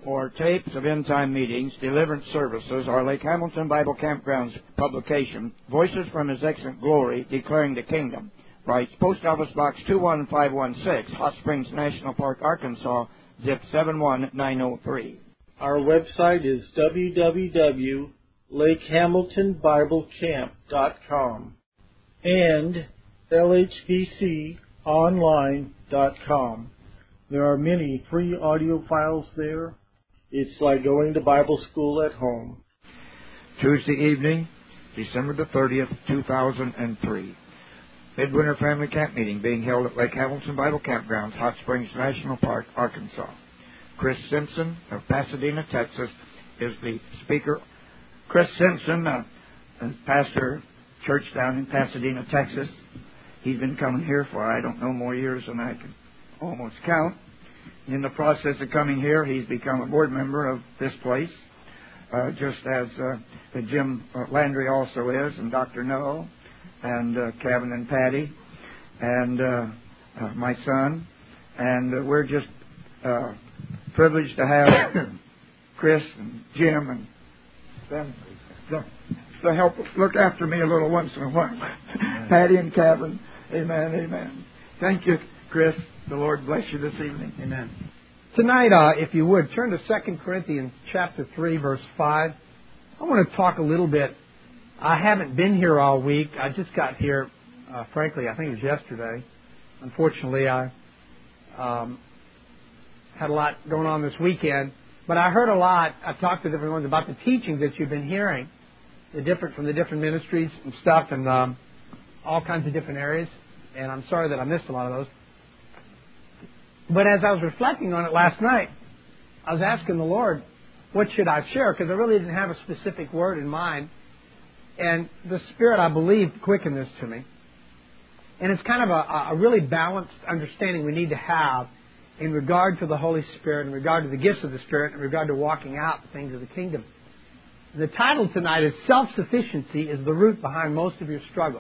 or tapes of end-time meetings, deliverance services, or Lake Hamilton Bible Campgrounds publication, Voices from His Excellent Glory, Declaring the Kingdom, writes Post Office Box 21516, Hot Springs National Park, Arkansas, zip 71903. Our website is www.lakehamiltonbiblecamp.com and lhbconline.com. There are many free audio files there. It's like going to Bible school at home. Tuesday evening, December the 30th, 2003. Midwinter Family Camp Meeting being held at Lake Hamilton Bible Campgrounds, Hot Springs National Park, Arkansas. Chris Simpson of Pasadena, Texas, is the speaker. Chris Simpson, pastor, church down in Pasadena, Texas. He's been coming here for, I don't know, more years than I can almost count. In the process of coming here, he's become a board member of this place, just as Jim Landry also is, and Dr. Noel, and Kevin and Patty, and my son. And we're just privileged to have Chris and Jim and them to help look after me a little once in a while. Patty and Kevin. Amen, amen. Thank you, Chris. The Lord bless you this evening. Amen. Tonight, if you would, turn to 2 Corinthians chapter 3, verse 5. I want to talk a little bit. I haven't been here all week. I just got here, frankly, I think it was yesterday. Unfortunately, I had a lot going on this weekend. But I heard a lot. I've talked to different ones about the teachings that you've been hearing, from the different ministries and stuff, and all kinds of different areas. And I'm sorry that I missed a lot of those. But as I was reflecting on it last night, I was asking the Lord, what should I share? Because I really didn't have a specific word in mind. And the Spirit, I believe, quickened this to me. And it's kind of a really balanced understanding we need to have in regard to the Holy Spirit, in regard to the gifts of the Spirit, in regard to walking out the things of the kingdom. The title tonight is Self-Sufficiency is the Root Behind Most of Your Struggle.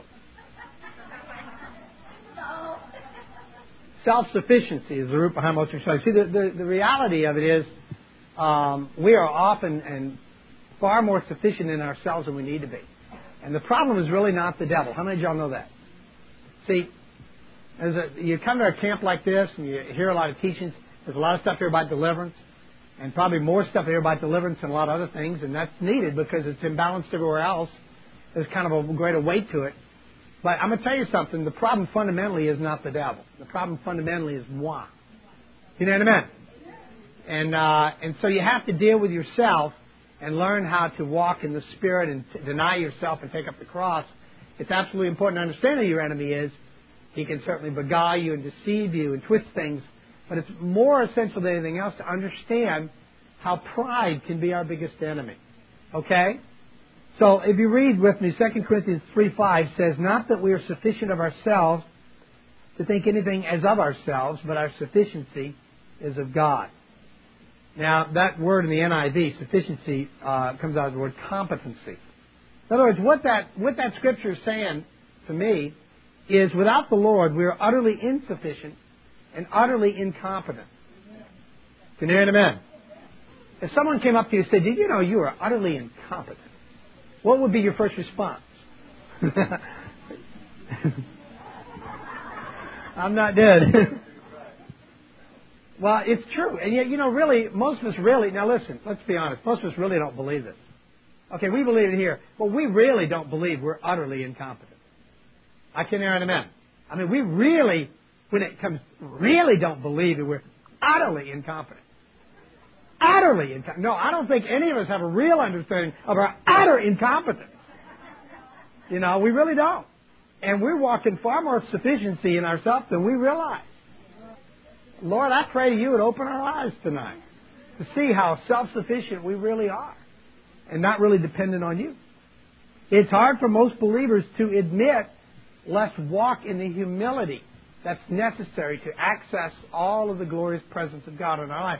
Self-sufficiency is the root behind most of your struggle. See, the reality of it is we are often and far more sufficient in ourselves than we need to be. And the problem is really not the devil. How many of y'all know that? See, you come to a camp like this and you hear a lot of teachings. There's a lot of stuff here about deliverance, and probably more stuff here about deliverance and a lot of other things, and that's needed because it's imbalanced everywhere else. There's kind of a greater weight to it. But I'm going to tell you something. The problem fundamentally is not the devil. The problem fundamentally is moi. You know what I mean? And so you have to deal with yourself and learn how to walk in the Spirit and deny yourself and take up the cross. It's absolutely important to understand who your enemy is. He can certainly beguile you and deceive you and twist things. But it's more essential than anything else to understand how pride can be our biggest enemy. Okay? So if you read with me, 2 Corinthians 3:5 says, not that we are sufficient of ourselves to think anything as of ourselves, but our sufficiency is of God. Now, that word in the NIV, sufficiency, comes out of the word competency. In other words, what that scripture is saying to me is without the Lord, we are utterly insufficient and utterly incompetent. Can you hear an amen? If someone came up to you and said, did you know you are utterly incompetent? What would be your first response? I'm not dead. Well, it's true. And yet, really, most of us really, now listen, let's be honest, most of us really don't believe it. Okay, we believe it here, but we really don't believe we're utterly incompetent. I can hear an amen. I mean, we really, when it comes, really don't believe that we're utterly incompetent. Utterly incompetent. No, I don't think any of us have a real understanding of our utter incompetence. We really don't. And we're walking far more sufficiency in ourselves than we realize. Lord, I pray you would open our eyes tonight to see how self-sufficient we really are and not really dependent on you. It's hard for most believers to admit, lest walk in the humility that's necessary to access all of the glorious presence of God in our life.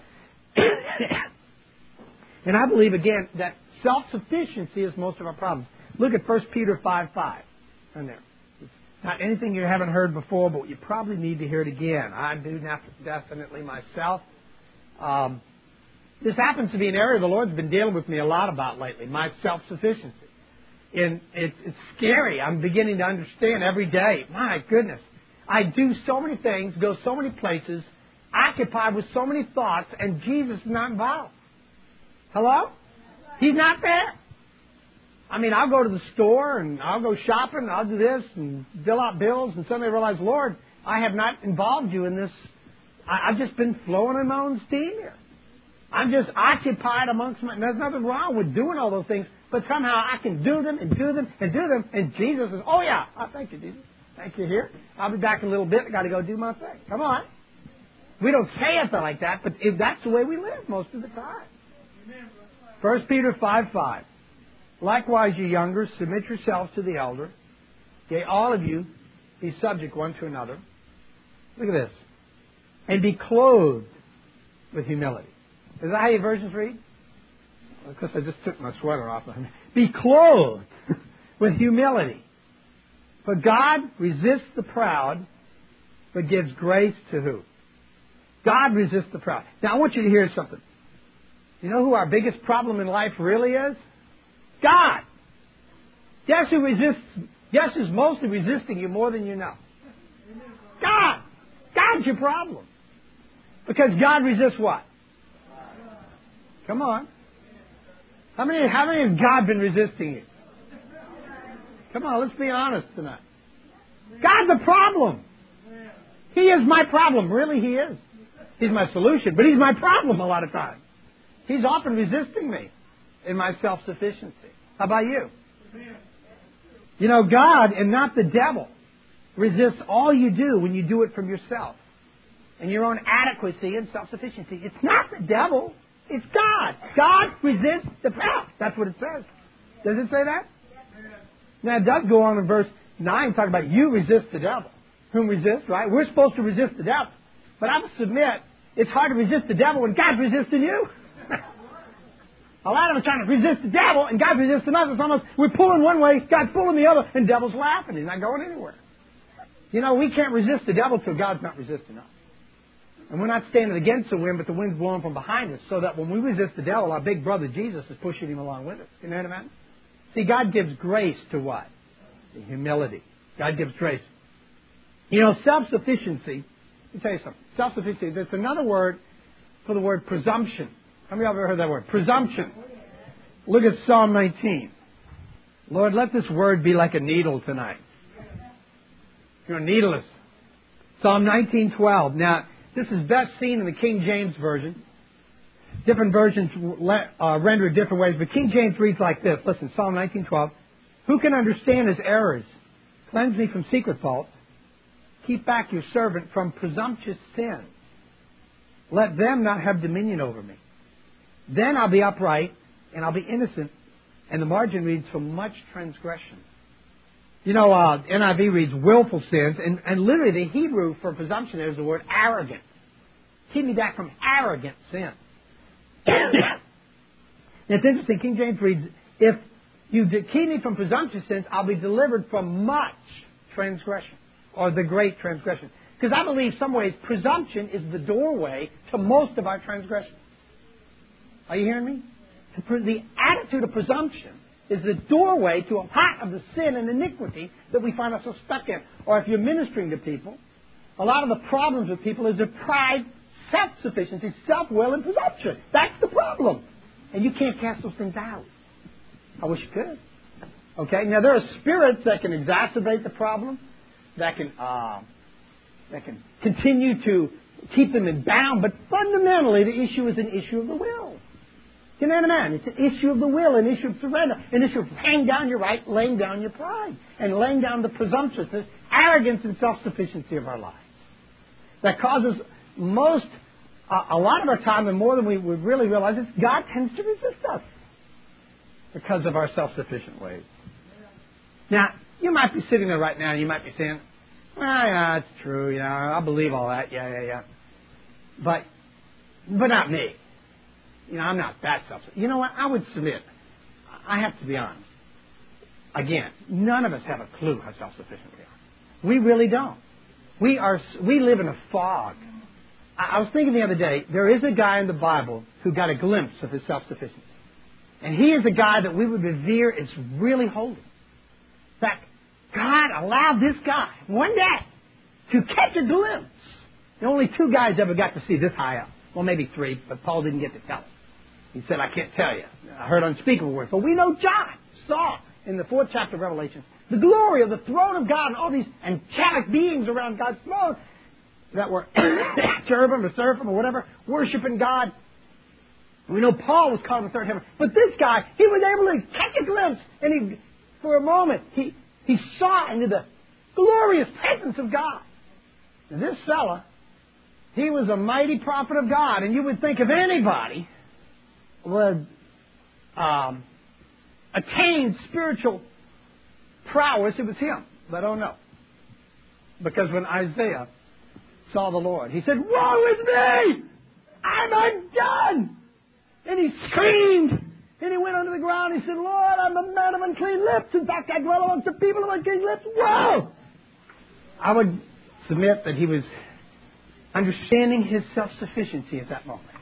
And I believe, again, that self-sufficiency is most of our problems. Look at 1 Peter 5:5. In there. It's not anything you haven't heard before, but you probably need to hear it again. I do definitely myself. This happens to be an area the Lord's been dealing with me a lot about lately, my self-sufficiency. And it's scary. I'm beginning to understand every day. My goodness. I do so many things, go so many places, occupied with so many thoughts, and Jesus is not involved. Hello? He's not there. I mean, I'll go to the store, and I'll go shopping, and I'll do this, and fill out bills, and suddenly I realize, Lord, I have not involved you in this. I've just been flowing in my own steam here. I'm just occupied amongst my... There's nothing wrong with doing all those things, but somehow I can do them and do them and do them, and Jesus says, oh yeah, thank you, Jesus. Thank you here. I'll be back in a little bit. I've got to go do my thing. Come on. We don't say it like that, but that's the way we live most of the time. 1 Peter 5:5. Likewise, you younger, submit yourselves to the elder. Yea, all of you, be subject one to another. Look at this. And be clothed with humility. Is that how your versions read? Because I just took my sweater off. Be clothed with humility. For God resists the proud, but gives grace to who? God resists the proud. Now, I want you to hear something. You know who our biggest problem in life really is? God. Guess who's mostly resisting you more than you know? God. God's your problem. Because God resists what? Come on. How many has God been resisting you? Come on, let's be honest tonight. God's a problem. He is my problem. Really, He is. He's my solution, but He's my problem a lot of times. He's often resisting me in my self-sufficiency. How about you? You know, God and not the devil resists all you do when you do it from yourself and your own adequacy and self-sufficiency. It's not the devil. It's God. God resists the proud. That's what it says. Does it say that? Now, it does go on in verse 9, talking about you resist the devil. Whom resist, right? We're supposed to resist the devil. But I must admit, it's hard to resist the devil when God's resisting you. A lot of us are trying to resist the devil, and God's resisting us. It's almost, we're pulling one way, God's pulling the other, and the devil's laughing. He's not going anywhere. You know, we can't resist the devil till God's not resisting us. And we're not standing against the wind, but the wind's blowing from behind us, so that when we resist the devil, our big brother Jesus is pushing him along with us. You know what I mean? See, God gives grace to what? The humility. God gives grace. You know, self-sufficiency, let me tell you something. Self-sufficiency, there's another word for the word presumption. How many of you have ever heard that word? Presumption. Look at Psalm 19. Lord, let this word be like a needle tonight. You're needleless. Psalm 19:12. Now, this is best seen in the King James Version. Different versions render it different ways, but King James reads like this. Listen, Psalm 19:12. Who can understand his errors? Cleanse me from secret faults. Keep back your servant from presumptuous sins. Let them not have dominion over me. Then I'll be upright and I'll be innocent. And the margin reads from much transgression. You know, NIV reads willful sins, and literally the Hebrew for presumption there is the word arrogant. Keep me back from arrogant sin. It's interesting, King James reads, if you keep me from presumptuous sins, I'll be delivered from much transgression, or the great transgression. Because I believe some ways presumption is the doorway to most of our transgression. Are you hearing me? The attitude of presumption is the doorway to a lot of the sin and iniquity that we find ourselves stuck in. Or if you're ministering to people, a lot of the problems with people is their pride, self-sufficiency, self-will, and presumption. That's the problem. And you can't cast those things out. I wish you could. Okay? Now, there are spirits that can exacerbate the problem, that can continue to keep them in bound, but fundamentally the issue is an issue of the will. You know what I mean? It's an issue of the will, an issue of surrender, an issue of laying down your right, laying down your pride, and laying down the presumptuousness, arrogance, and self-sufficiency of our lives. That causes a lot of our time, and more than we would really realize, is God tends to resist us because of our self-sufficient ways. Now, you might be sitting there right now, and you might be saying, well, yeah, it's true, you know, I believe all that, yeah. But not me. You know, I'm not that self-sufficient. You know what? I would submit. I have to be honest. Again, none of us have a clue how self-sufficient we are. We really don't. We live in a fog I was thinking the other day, there is a guy in the Bible who got a glimpse of his self-sufficiency. And he is a guy that we would revere as really holy. In fact, God allowed this guy, one day, to catch a glimpse. And only 2 guys ever got to see this high up. Well, maybe 3, but Paul didn't get to tell us. He said, I can't tell you. I heard unspeakable words. But we know John saw in the 4th chapter of Revelation the glory of the throne of God and all these angelic beings around God's throne that were cherubim or seraphim or whatever, worshiping God. We know Paul was caught in the 3rd heaven. But this guy, he was able to catch a glimpse, and for a moment, he saw into the glorious presence of God. And this fella, he was a mighty prophet of God, and you would think if anybody would attain spiritual prowess, it was him. But oh no. Because when Isaiah saw the Lord, he said, "Woe is me! I'm undone!" And he screamed, and he went under the ground. He said, "Lord, I'm a man of unclean lips. In fact, I dwell amongst the people of unclean lips." Whoa! I would submit that he was understanding his self-sufficiency at that moment.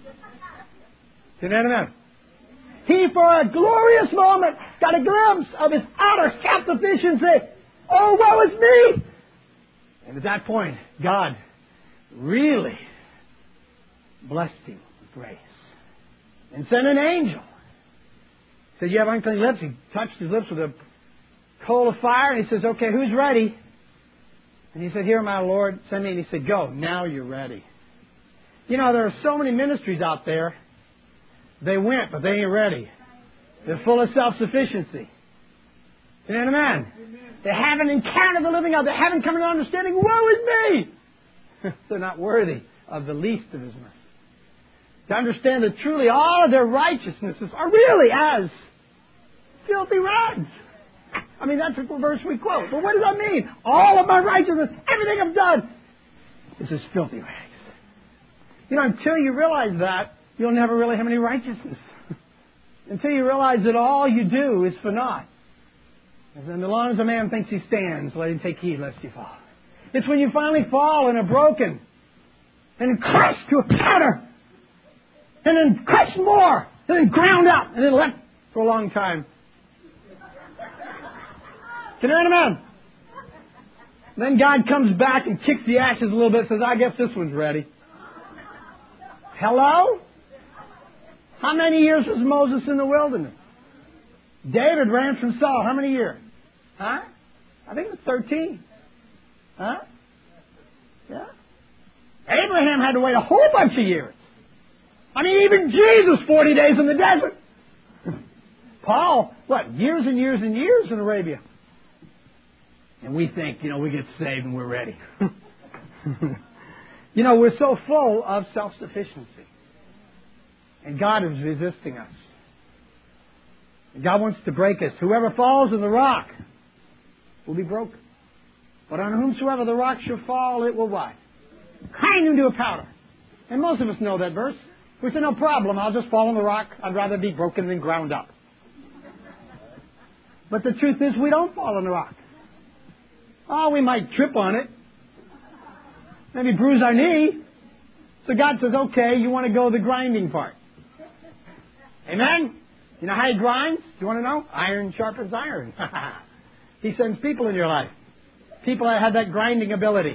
Amen. He, for a glorious moment, got a glimpse of his utter self-sufficiency. Oh, woe is me! And at that point, God really blessed him with grace and sent an angel. He said, "You have unclean lips." He touched his lips with a coal of fire, and he says, "Okay, who's ready?" And he said, "Here, my Lord, send me." And he said, "Go, now you're ready." You know, there are so many ministries out there. They went, but they ain't ready. They're full of self-sufficiency. Amen. They haven't encountered the living God. They haven't come to understanding, woe is me! They're not worthy of the least of His mercy. To understand that truly all of their righteousnesses are really as filthy rags. I mean, that's a verse we quote. But what does that mean? All of my righteousness, everything I've done, is as filthy rags. You know, until you realize that, you'll never really have any righteousness. Until you realize that all you do is for naught. And then, as long as a man thinks he stands, let him take heed lest he fall. It's when you finally fall and are broken and crushed to a powder and then crushed more and then ground up and then left for a long time. Can you amen? Then God comes back and kicks the ashes a little bit and says, "I guess this one's ready." Hello? How many years was Moses in the wilderness? David ran from Saul. How many years? Huh? I think it was 13. Huh? Yeah. Abraham had to wait a whole bunch of years. I mean, even Jesus, 40 days in the desert. Paul, years and years and years in Arabia. And we think, we get saved and we're ready. We're so full of self-sufficiency. And God is resisting us. And God wants to break us. Whoever falls in the rock will be broken. But on whomsoever the rock shall fall, it will what? Grind him to a powder. And most of us know that verse. We say, no problem, I'll just fall on the rock. I'd rather be broken than ground up. But the truth is, we don't fall on the rock. Oh, we might trip on it. Maybe bruise our knee. So God says, okay, you want to go the grinding part. Amen? You know how He grinds? Do you want to know? Iron sharpens iron. He sends people in your life. People that have that grinding ability.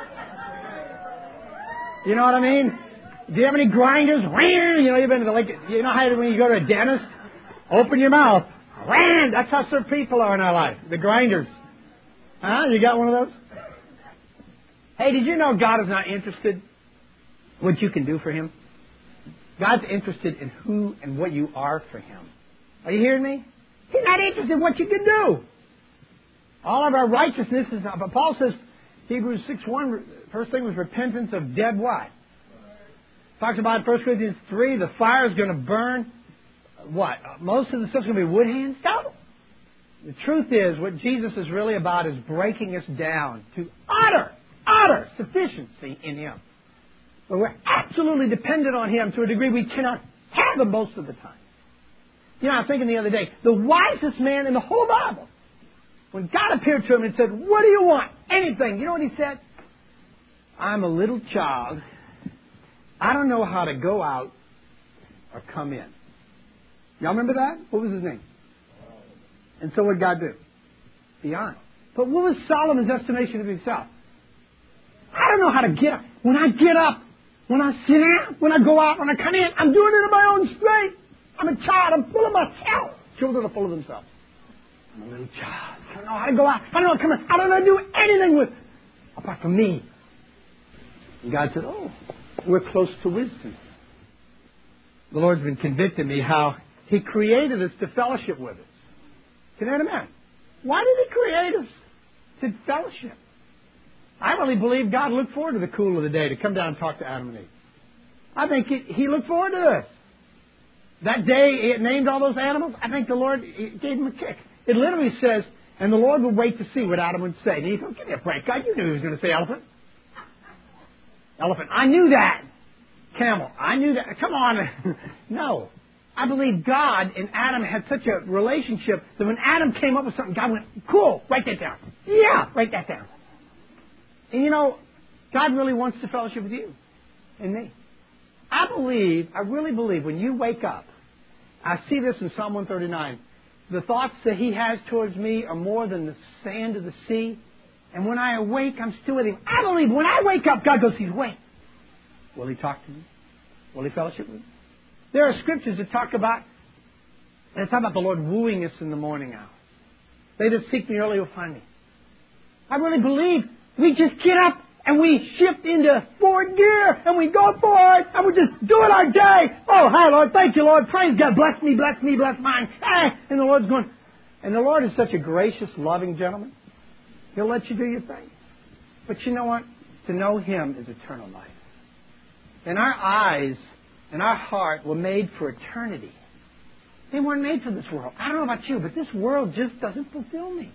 You know what I mean? Do you have any grinders? You've been to how when you go to a dentist, open your mouth. That's how some people are in our life. The grinders. Huh? You got one of those? Hey, did you know God is not interested what you can do for Him? God's interested in who and what you are for Him. Are you hearing me? He's not interested in what you can do. All of our righteousness is not. But Paul says, Hebrews 6:1, first thing was repentance of dead what? Talks about 1 Corinthians 3, the fire is going to burn what? Most of the stuff's going to be wood hand stone. The truth is, what Jesus is really about is breaking us down to utter sufficiency in Him. But we're absolutely dependent on Him to a degree we cannot have Him most of the time. I was thinking the other day, the wisest man in the whole Bible, when God appeared to him and said, what do you want? Anything. You know what he said? I'm a little child I don't know how to go out or come in. Y'all remember that? What was his name? And so what did God do? Beyond. But what was Solomon's estimation of himself? I don't know how to get up. When I get up, when I sit down, when I go out, when I come in, I'm doing it in my own strength. I'm a child. I'm full of myself. Children are full of themselves. I'm a little child. I don't know how to go out. I don't know how to come in. I don't know how to do anything with apart from me. And God said, oh, we're close to wisdom. The Lord's been convicting me how He created us to fellowship with us. Can you imagine? Why did He create us? To fellowship. I really believe God looked forward to the cool of the day to come down and talk to Adam and Eve. I think He looked forward to this. That day He named all those animals, I think the Lord gave Him a kick. It literally says, and the Lord would wait to see what Adam would say. And He thought, give me a break, God, you knew He was going to say elephant. Elephant, I knew that. Camel, I knew that. Come on. No. I believe God and Adam had such a relationship that when Adam came up with something, God went, cool, write that down. Yeah, write that down. And you know, God really wants to fellowship with you and me. I really believe when you wake up, I see this in Psalm 139, the thoughts that He has towards me are more than the sand of the sea. And when I awake, I'm still with Him. I believe when I wake up, God goes, He's awake. Will He talk to me? Will He fellowship with me? There are scriptures that talk about the Lord wooing us in the morning hours. They that seek me early will find me. I really believe we just get up and we shift into forward gear and we go forward and we just do it our day. Oh, hi, Lord. Thank you, Lord. Praise God. Bless me, bless me, bless mine. And the Lord's going. And the Lord is such a gracious, loving gentleman. He'll let you do your thing. But you know what? To know Him is eternal life. And our eyes and our heart were made for eternity. They weren't made for this world. I don't know about you, but this world just doesn't fulfill me.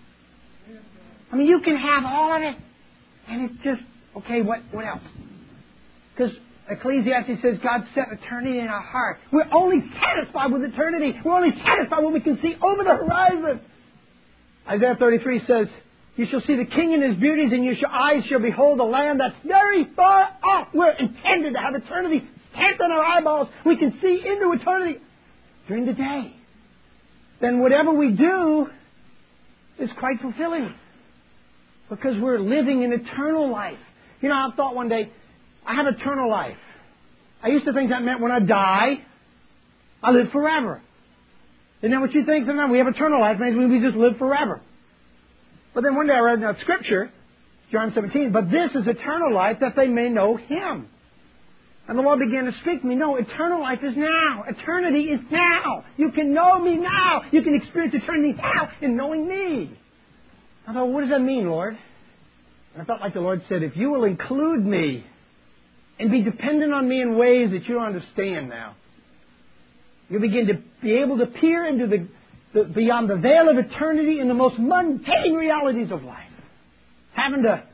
I mean, you can have all of it, and it's just, okay, what else? Because Ecclesiastes says God set eternity in our heart. We're only satisfied with eternity. We're only satisfied with what we can see over the horizon. Isaiah 33 says, you shall see the King in His beauties, and your eyes shall behold the land that's very far off. We're intended to have eternity stamped on our eyeballs. We can see into eternity during the day. Then whatever we do is quite fulfilling because we're living an eternal life. You know, I thought one day, I have eternal life. I used to think that meant when I die, I live forever. Isn't that what you think? Sometimes we have eternal life, means we just live forever. But then one day I read in that scripture, John 17, but this is eternal life, that they may know Him. And the Lord began to speak to me. No, eternal life is now. Eternity is now. You can know me now. You can experience eternity now in knowing me. I thought, what does that mean, Lord? And I felt like the Lord said, if you will include me and be dependent on me in ways that you don't understand now, you'll begin to be able to peer into the beyond the veil of eternity in the most mundane realities of life. Having to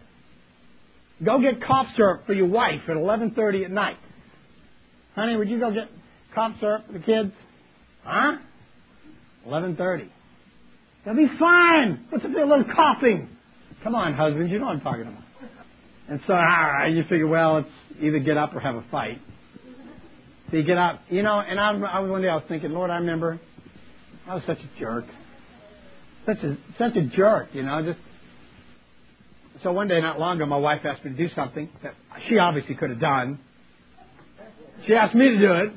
go get cough syrup for your wife at 11:30 at night. Honey, would you go get cough syrup for the kids? Huh? 11:30. They'll be fine. What's up with a little coughing? Come on, husbands, you know what I'm talking about. And so, you figure, well, it's either get up or have a fight. So you get up, you know, and one day I was thinking, Lord, I remember I was such a jerk. Such a jerk, you know, just. So one day, not long ago, my wife asked me to do something that she obviously could have done. She asked me to do it.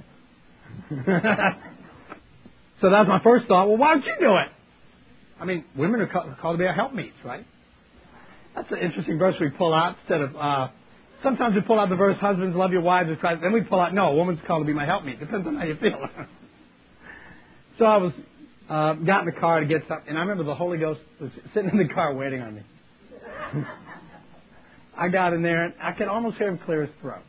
So that was my first thought. Well, why don't you do it? I mean, women are called to be our helpmeets, right? That's an interesting verse we pull out instead of... sometimes we pull out the verse, husbands, love your wives as Christ. Then we pull out, no, a woman's called to be my helpmeet. Depends on how you feel. So I was... got in the car to get something, and I remember the Holy Ghost was sitting in the car waiting on me. I got in there, and I could almost hear him clear his throat.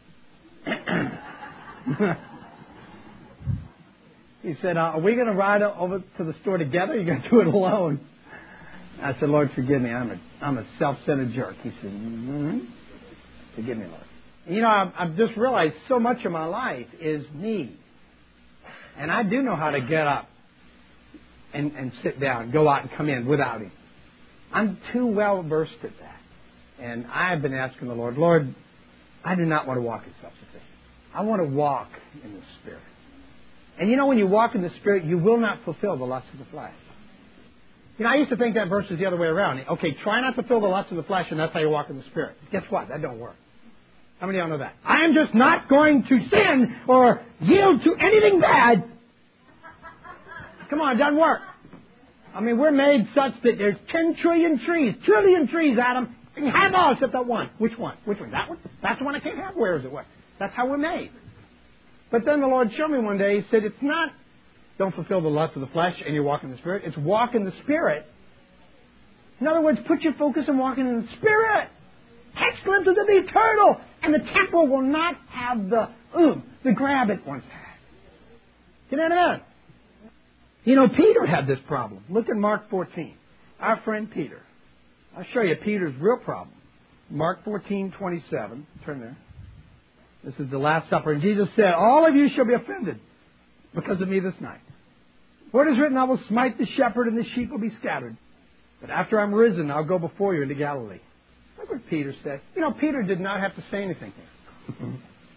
He said, are we going to ride over to the store together, or are you going to do it alone? I said, Lord, forgive me. I'm a self-centered jerk. He said, forgive me, Lord. And, you know, I've just realized so much of my life is me. And I do know how to get up and sit down, go out and come in without Him. I'm too well versed at that. And I've been asking the Lord, I do not want to walk in self-sufficiency. I want to walk in the Spirit. And you know, when you walk in the Spirit, you will not fulfill the lusts of the flesh. You know, I used to think that verse was the other way around. Okay, try not to fulfill the lusts of the flesh, and that's how you walk in the Spirit. Guess what? That don't work. How many of y'all know that? I am just not going to sin or yield to anything bad. Come on, it doesn't work. I mean, we're made such that there's 10 trillion trees, Adam. And you have all except that one. Which one? Which one? That one? That's the one I can't have. Where is it? What? That's how we're made. But then the Lord showed me one day, He said, it's not don't fulfill the lust of the flesh and you walk in the Spirit. It's walk in the Spirit. In other words, put your focus on walking in the Spirit. Catch glimpses of the eternal. And the temporal will not have the grab it once had. Get out of that. You know, Peter had this problem. Look at Mark 14. Our friend Peter. I'll show you Peter's real problem. Mark 14:27. Turn there. This is the Last Supper. And Jesus said, all of you shall be offended because of me this night. For it is written, I will smite the shepherd and the sheep will be scattered. But after I'm risen, I'll go before you into Galilee. Look what Peter said. You know, Peter did not have to say anything here.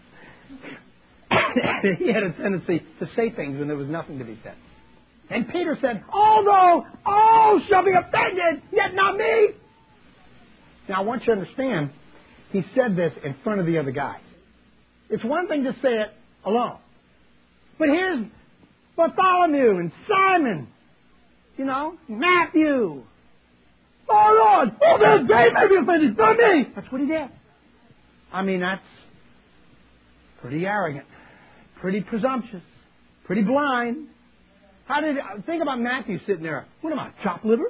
He had a tendency to say things when there was nothing to be said. And Peter said, although all shall be offended, yet not me. Now, I want you to understand, he said this in front of the other guys. It's one thing to say it alone. But here's Bartholomew and Simon, Matthew. Oh, Lord, they may be offended, not me. That's what he did. I mean, that's pretty arrogant, pretty presumptuous, pretty blind. Think about Matthew sitting there. What am I, chopped liver?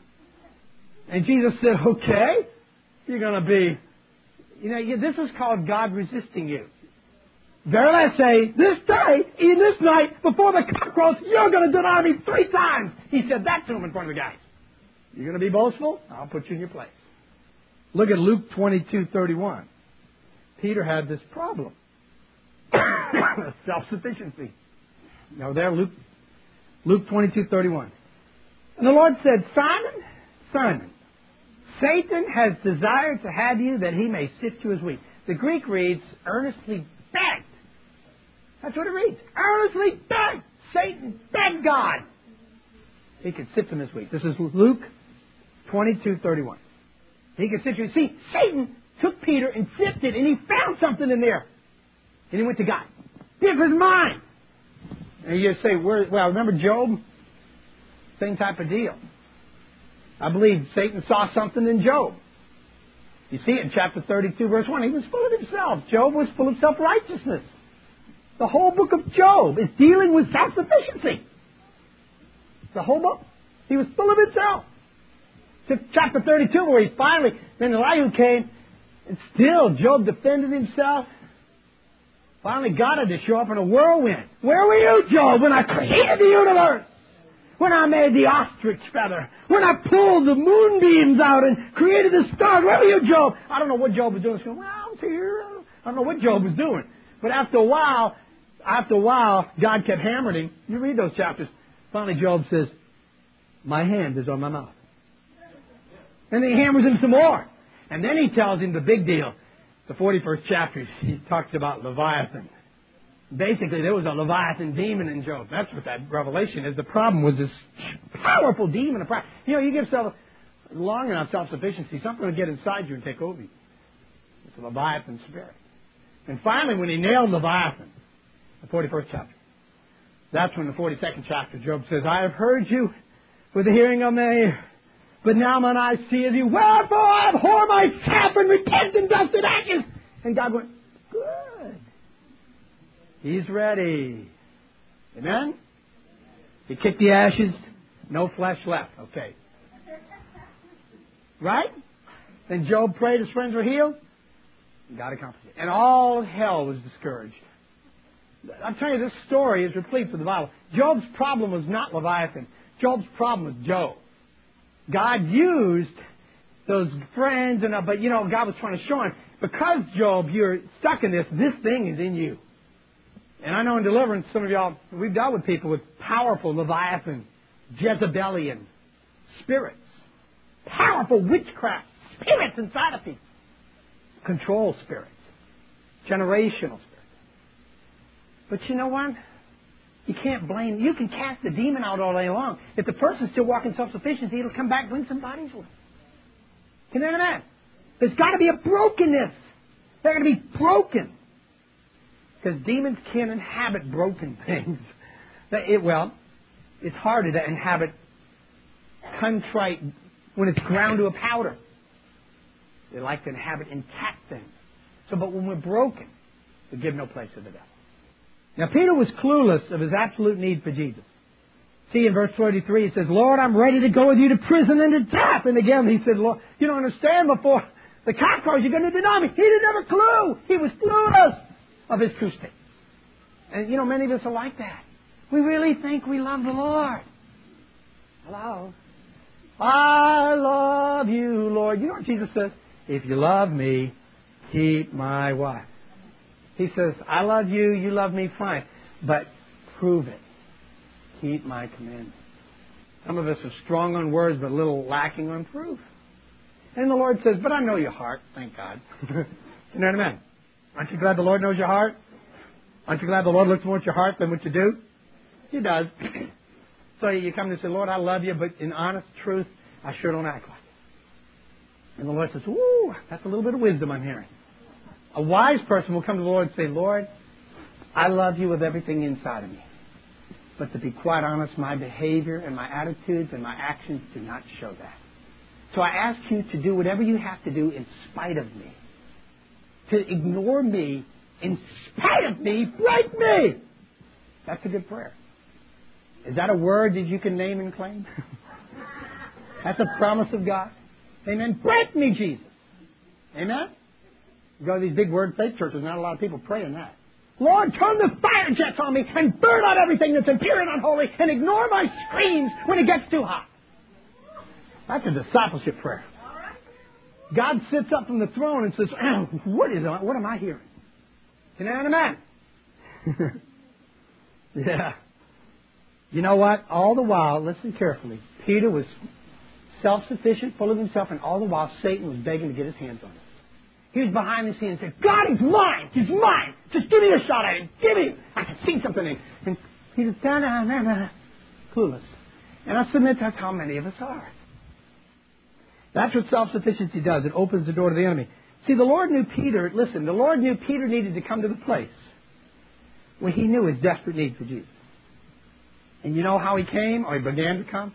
And Jesus said, okay, you're going to be, this is called God resisting you. Verily I say, this day, in this night, before the cock crows, you're going to deny me 3 times. He said that to him in front of the guys. You're going to be boastful? I'll put you in your place. Look at Luke 22:31. Peter had this problem. Self-sufficiency. Now there, Luke 22:31. And the Lord said, Simon, Simon, Satan has desired to have you that he may sift you as wheat. The Greek reads, earnestly begged. That's what it reads. Earnestly begged. Satan begged God. He could sift him as wheat. This is Luke 22:31. He could sift you. See, Satan took Peter and sifted, and he found something in there. And he went to God. This is mine. And you say, remember Job? Same type of deal. I believe Satan saw something in Job. You see it in chapter 32, verse 1. He was full of himself. Job was full of self-righteousness. The whole book of Job is dealing with self-sufficiency. The whole book. He was full of himself. To chapter 32, where he then Elihu came, and still Job defended himself. Finally, God had to show up in a whirlwind. Where were you, Job, when I created the universe? When I made the ostrich feather? When I pulled the moonbeams out and created the stars? Where were you, Job? I don't know what Job was doing. He was going, I was here. I don't know what Job was doing. But after a while, God kept hammering him. You read those chapters. Finally, Job says, my hand is on my mouth. And then he hammers him some more. And then he tells him the big deal. The 41st chapter, he talks about Leviathan. Basically, there was a Leviathan demon in Job. That's what that revelation is. The problem was this powerful demon. You give yourself long enough self-sufficiency, something will get inside you and take over you. It's a Leviathan spirit. And finally, when he nailed Leviathan, the 41st chapter, that's when the 42nd chapter, Job says, I have heard you with the hearing of my ear, but now mine eyes see of you. Wherefore I abhor myself and repent in dust and ashes. And God went, good. He's ready. Amen? He kicked the ashes, no flesh left. Okay. Right? Then Job prayed, his friends were healed. God accomplished it. And all hell was discouraged. I'm telling you, this story is replete with the Bible. Job's problem was not Leviathan. Job's problem was Job. God used those friends, but God was trying to show him, because Job, you're stuck in this thing is in you. And I know in deliverance, some of y'all, we've dealt with people with powerful Leviathan, Jezebelian spirits. Powerful witchcraft spirits inside of people. Control spirits. Generational spirits. But you know what? You can't blame. You can cast the demon out all day long. If the person's still walking self-sufficiency, it'll come back and win some bodies with it. Can you understand? There's got to be a brokenness. They're going to be broken. Because demons can't inhabit broken things. It's harder to inhabit contrite when it's ground to a powder. They like to inhabit intact things. But when we're broken, we give no place to the devil. Now, Peter was clueless of his absolute need for Jesus. See, in verse 33, it says, Lord, I'm ready to go with you to prison and to death. And again, he said, Lord, you don't understand, before the cock crows, you're going to deny me. He didn't have a clue. He was clueless of his true state. And, many of us are like that. We really think we love the Lord. Hello? I love you, Lord. You know what Jesus says? If you love me, keep my what? He says, I love you, you love me, fine. But prove it. Keep my commandments. Some of us are strong on words, but a little lacking on proof. And the Lord says, but I know your heart, thank God. You know what I mean? Aren't you glad the Lord knows your heart? Aren't you glad the Lord looks more at your heart than what you do? He does. So you come and say, Lord, I love you, but in honest truth, I sure don't act like it. And the Lord says, ooh, that's a little bit of wisdom I'm hearing. A wise person will come to the Lord and say, Lord, I love you with everything inside of me. But to be quite honest, my behavior and my attitudes and my actions do not show that. So I ask you to do whatever you have to do in spite of me. To ignore me in spite of me, break me. That's a good prayer. Is that a word that you can name and claim? That's a promise of God. Amen. Break me, Jesus. Amen. You go to these big word faith churches, not a lot of people praying that. Lord, turn the fire jets on me and burn out everything that's impure and unholy and ignore my screams when it gets too hot. That's a discipleship prayer. God sits up from the throne and says, what am I hearing? Can I understand? Yeah. You know what? All the while, listen carefully, Peter was self-sufficient, full of himself, and all the while Satan was begging to get his hands on him. He was behind the scenes and said, God, he's mine! He's mine! Just give me a shot at him! Give me! I can see something in him. And he was clueless. And I submit that's how many of us are. That's what self-sufficiency does. It opens the door to the enemy. See, the Lord knew Peter, listen, the Lord knew Peter needed to come to the place where he knew his desperate need for Jesus. And you know how he came, or he began to come?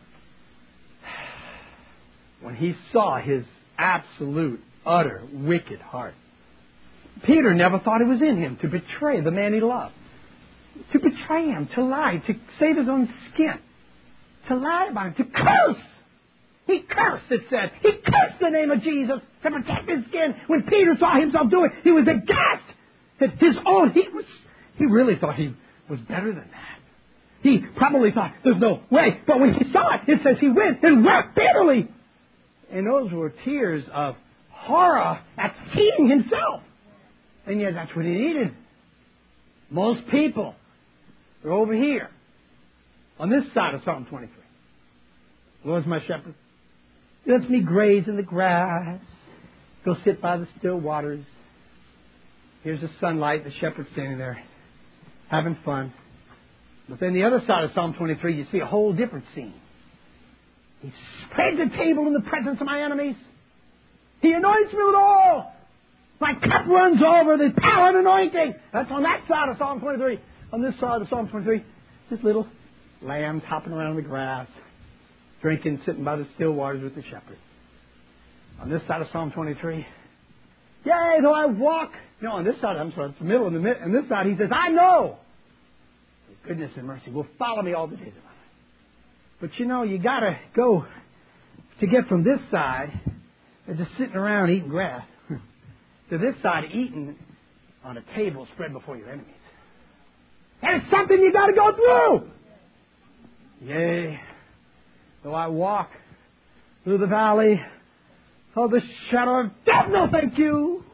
When he saw his absolute, utter, wicked heart. Peter never thought it was in him to betray the man he loved. To betray him, to lie, to save his own skin. To lie about him, to curse. He cursed, it said. He cursed the name of Jesus to protect his skin. When Peter saw himself do it, he was aghast at his own. He really thought he was better than that. He probably thought, there's no way. But when he saw it says he went and wept bitterly. And those were tears of horror at seeing himself. And yet that's what he needed. Most people are over here, on this side of Psalm 23. The Lord's my shepherd. He lets me graze in the grass. Go sit by the still waters. Here's the sunlight, the shepherd standing there, having fun. But then the other side of Psalm 23, you see a whole different scene. He spreads a table in the presence of my enemies. He anoints me with oil. My cup runs over. There's power and anointing. That's on that side of Psalm 23. On this side of Psalm 23, just little lambs hopping around in the grass, drinking, sitting by the still waters with the shepherd. On this side of Psalm 23, yea, though I walk. No, on this side, I'm sorry, it's the middle. On this side, he says, I know His goodness and mercy will follow me all the days of my life. But you know, you got to go to get from this side, and just sitting around eating grass, to this side eating on a table spread before your enemies. And it's something you got to go through. Yea, though I walk through the valley of the shadow of death, no thank you.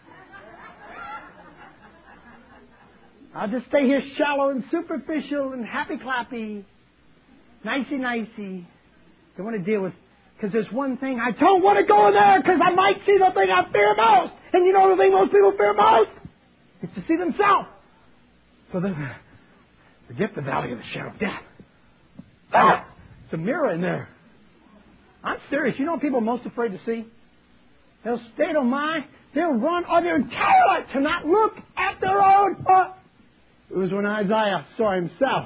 I'll just stay here shallow and superficial and happy-clappy, nicey-nicey. Don't want to deal with, because there's one thing, I don't want to go there because I might see the thing I fear most. And you know the thing most people fear most? It's to see themselves. So then, forget the valley of the shadow of death. Ah! It's a mirror in there. I'm serious. You know what people are most afraid to see? They'll stay to mind. They'll run all their entire life to not look at their own. It was when Isaiah saw himself,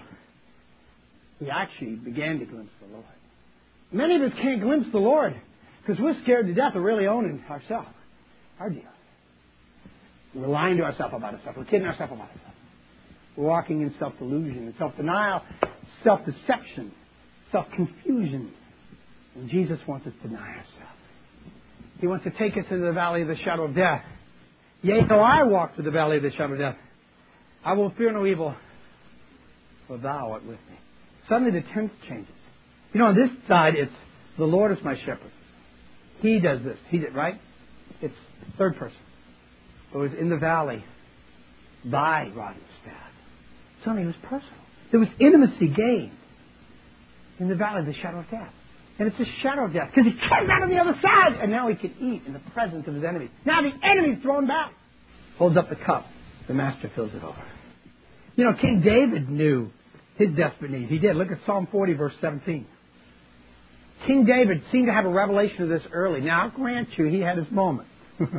he actually began to glimpse the Lord. Many of us can't glimpse the Lord because we're scared to death of really owning ourselves, our deal. We're lying to ourselves about ourselves. We're kidding ourselves about ourselves. We're walking in self-delusion and self-denial, self-deception, self-confusion. And Jesus wants us to deny ourselves. He wants to take us into the valley of the shadow of death. Yea, though I walk through the valley of the shadow of death, I will fear no evil, for thou art with me. Suddenly the tense changes. You know, on this side, it's the Lord is my shepherd. He does this. He did, right? It's third person. It was in the valley, thy rod and staff. Suddenly it was personal. There was intimacy gained in the valley of the shadow of death. And it's a shadow of death because he came out on the other side and now he can eat in the presence of his enemies. Now the enemy's thrown back. Holds up the cup. The master fills it over. You know, King David knew his desperate need. He did. Look at Psalm 40, verse 17. King David seemed to have a revelation of this early. Now, I'll grant you, he had his moment.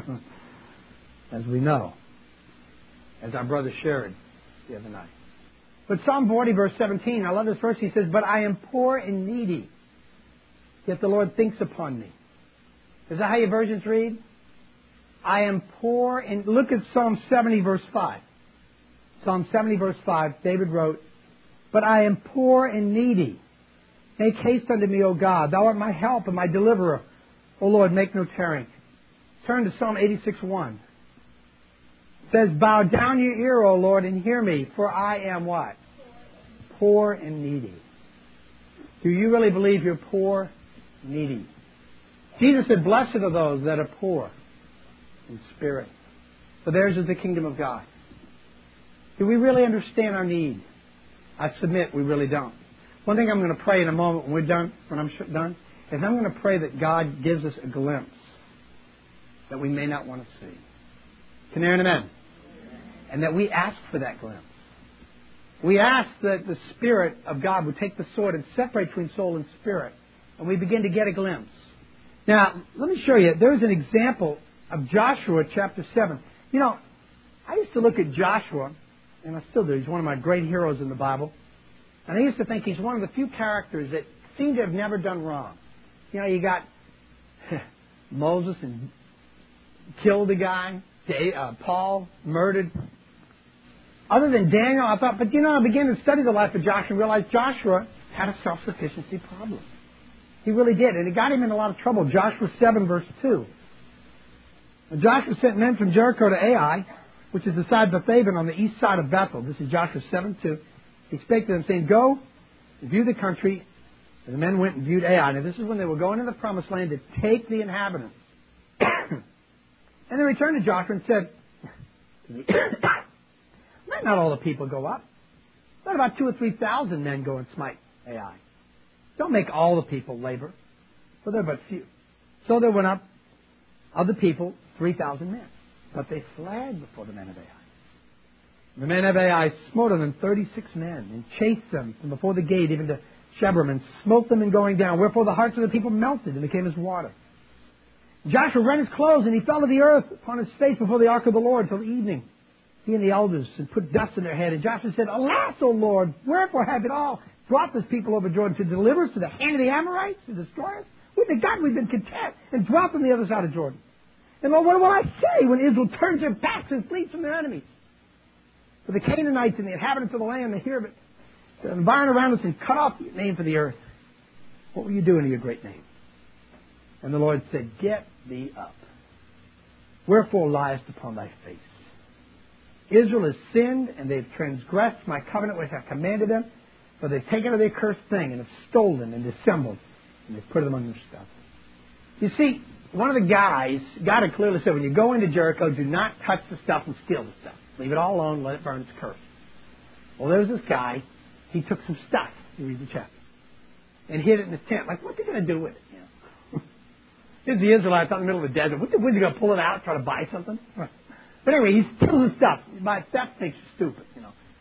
As we know. As our brother shared the other night. But Psalm 40, verse 17, I love this verse. He says, but I am poor and needy, yet the Lord thinks upon me. Is that how your versions read? I am poor and... Look at Psalm 70, verse 5. Psalm 70, verse 5, David wrote, but I am poor and needy. Make haste unto me, O God. Thou art my help and my deliverer. O Lord, make no tarrying. Turn to Psalm 86, 1. It says, bow down your ear, O Lord, and hear me, for I am what? Poor and needy. Do you really believe you're poor, needy? Jesus said, blessed are those that are poor in spirit, for theirs is the kingdom of God. Do we really understand our need? I submit we really don't. One thing I'm going to pray in a moment when we're done, when I'm done, is I'm going to pray that God gives us a glimpse that we may not want to see. Can you hear an amen? And that we ask for that glimpse. We ask that the Spirit of God would take the sword and separate between soul and spirit, and we begin to get a glimpse. Now, let me show you. There's an example of Joshua chapter 7. You know, I used to look at Joshua, and I still do. He's one of my great heroes in the Bible. And I used to think he's one of the few characters that seem to have never done wrong. You know, you got Moses and killed a guy. Paul murdered. Other than Daniel, I thought, but you know, I began to study the life of Joshua and realized Joshua had a self-sufficiency problem. He really did. And it got him in a lot of trouble. Joshua 7, verse 2. When Joshua sent men from Jericho to Ai, which is the side of Bethaven on the east side of Bethel. This is Joshua 7, 2. He spake to them, saying, go and view the country. And the men went and viewed Ai. Now, this is when they were going to the promised land to take the inhabitants. And they returned to Joshua and said, let not all the people go up. Let about 2,000 or 3,000 men go and smite Ai. Don't make all the people labor, for they're but few. So there went up of the people 3,000 men. But they fled before the men of Ai. The men of Ai smote on them 36 men, and chased them from before the gate even to Shebram, and smote them in going down. Wherefore the hearts of the people melted, and became as water. Joshua rent his clothes, and he fell to the earth upon his face before the ark of the Lord till evening. He and the elders, and put dust in their head. And Joshua said, alas, O Lord, wherefore have it all brought this people over Jordan to deliver us to the hand of the Amorites, to destroy us? Would to God we've been content and dwelt on the other side of Jordan. And Lord, what will I say when Israel turns their backs and flees from their enemies? For the Canaanites and the inhabitants of the land, they hear of it. They environ around us and cut off your name for the earth. What will you do to your great name? And the Lord said, get thee up. Wherefore liest upon thy face? Israel has sinned, and they've transgressed my covenant which I commanded them, for they've taken of the accursed thing, and have stolen and dissembled, and they've put it among their stuff. You see, one of the guys, God had clearly said, when you go into Jericho, do not touch the stuff and steal the stuff. Leave it all alone, let it burn, its curse. Well, there was this guy, he took some stuff, you read the chapter, and hid it in his tent. Like, what's he going to do with it? You know? Here's the Israelites out in the middle of the desert. What's he going to pull it out, try to buy something? But anyway, he steals his stuff. Theft makes you stupid, you know.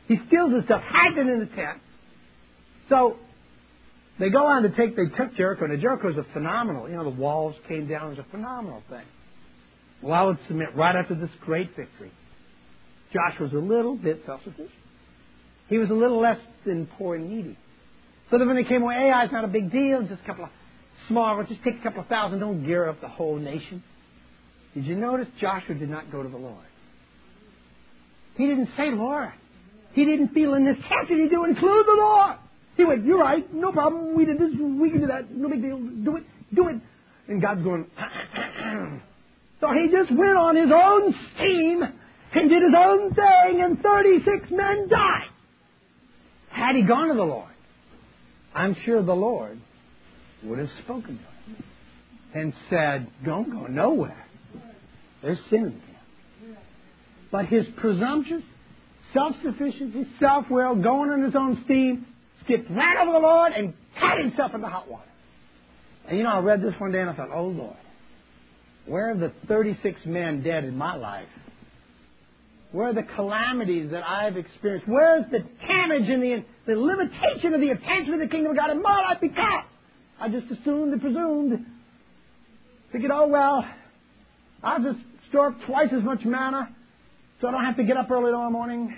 He steals his stuff, hides it in the tent. So they go on to they took Jericho, and Jericho was a phenomenal, the walls came down. It was a phenomenal thing. Well, I would submit, right after this great victory, Joshua was a little bit self-sufficient. He was a little less than poor and needy. So that when they came away, Ai is not a big deal, just a couple of small, just take a couple of thousand, don't gear up the whole nation. Did you notice Joshua did not go to the Lord? He didn't say, Lord. He didn't feel a necessity to include the Lord. He went, you're right, no problem, we did this, we can do that, no big deal, do it. And God's going, So he just went on his own steam and did his own thing, and 36 men died. Had he gone to the Lord, I'm sure the Lord would have spoken to him and said, don't go nowhere. There's sin in him. But his presumptuous, self-sufficiency, self-will, going on his own steam, skipped right over the Lord and cut himself in the hot water. And I read this one day and I thought, oh Lord, where are the 36 men dead in my life? Where are the calamities that I've experienced? Where is the damage and the limitation of the attention of the kingdom of God in my life? Because I just assumed and presumed, figured, oh well, I'll just store up twice as much manna so I don't have to get up early tomorrow morning.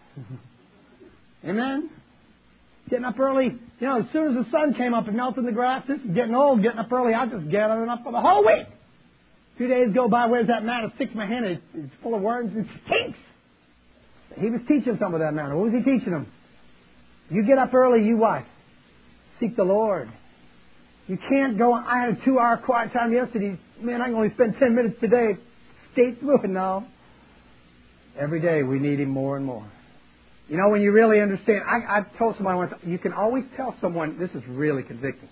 Amen? Getting up early, as soon as the sun came up and melted the grass, this is getting old, getting up early, I'll just get up for the whole week. 2 days go by, where's that manna? Sticks in my hand, it's full of worms, it stinks. He was teaching some of that manna. What was he teaching them? You get up early, you what? Seek the Lord. You can't go, I had a 2-hour quiet time yesterday. Man, I can only spend 10 minutes today. Skate through it now. Every day we need Him more and more. When you really understand, I told someone once, you can always tell someone, this is really convicting.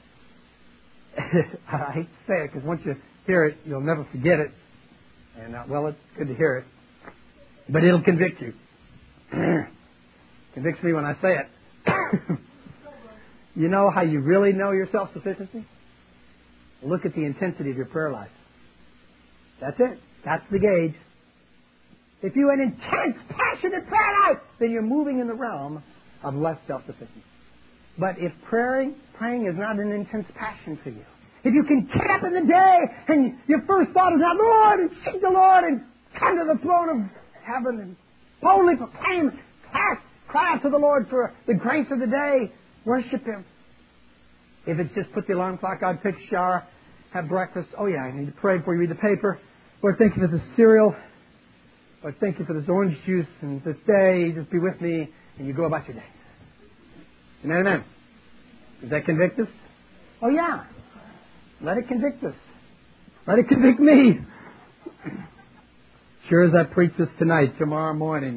I hate to say it, because once you hear it, you'll never forget it. And, it's good to hear it. But it'll convict you. Convicts me when I say it. You know how you really know your self-sufficiency? Look at the intensity of your prayer life. That's it. That's the gauge. If you have an intense, passionate prayer life, then you're moving in the realm of less self-sufficiency. But if praying is not an intense passion for you, if you can get up in the day and your first thought is not, Lord, and seek the Lord and come to the throne of heaven and boldly proclaim, cry out to the Lord for the grace of the day, worship Him. If it's just put the alarm clock on, take a shower, have breakfast, oh yeah, I need to pray before you read the paper. Lord, thank you for the cereal. Lord, thank you for this orange juice and this day. Just be with me, and you go about your day. Amen. Does that convict us? Oh yeah. Let it convict us. Let it convict me. Sure as I preach this tonight, tomorrow morning,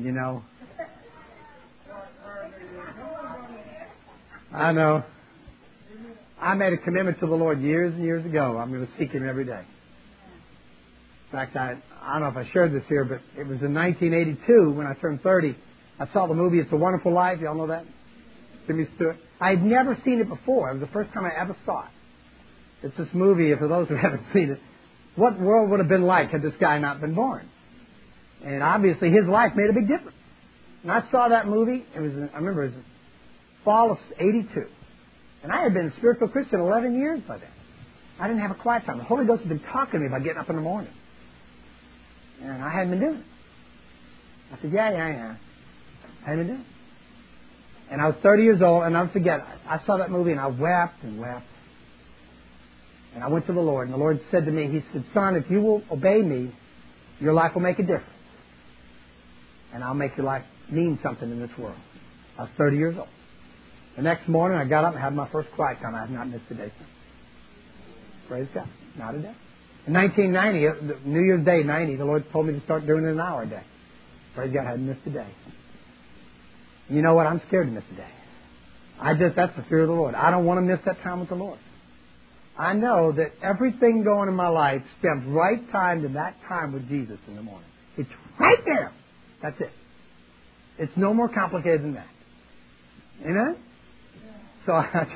I know. I made a commitment to the Lord years and years ago. I'm going to seek Him every day. In fact, I don't know if I shared this here, but it was in 1982 when I turned 30. I saw the movie It's a Wonderful Life. Y'all know that? Jimmy Stewart. I had never seen it before. It was the first time I ever saw it. It's this movie, for those who haven't seen it, what world would have been like had this guy not been born? And obviously his life made a big difference. And I saw that movie. I remember it was fall of 82. And I had been a spiritual Christian 11 years by then. I didn't have a quiet time. The Holy Ghost had been talking to me about getting up in the morning. And I hadn't been doing it. I said, yeah. I hadn't been doing it. And I was 30 years old, and I'll never forget, I saw that movie, and I wept and wept. And I went to the Lord, and the Lord said to me, He said, son, if you will obey me, your life will make a difference. And I'll make your life mean something in this world. I was 30 years old. The next morning, I got up and had my first quiet time. I have not missed a day since. Praise God. Not a day. In 1990, New Year's Day, 90, the Lord told me to start doing it an hour a day. Praise God, I hadn't missed a day. You know what? I'm scared to miss a day. That's the fear of the Lord. I don't want to miss that time with the Lord. I know that everything going in my life stems right time to that time with Jesus in the morning. It's right there. That's it. It's no more complicated than that. Amen? So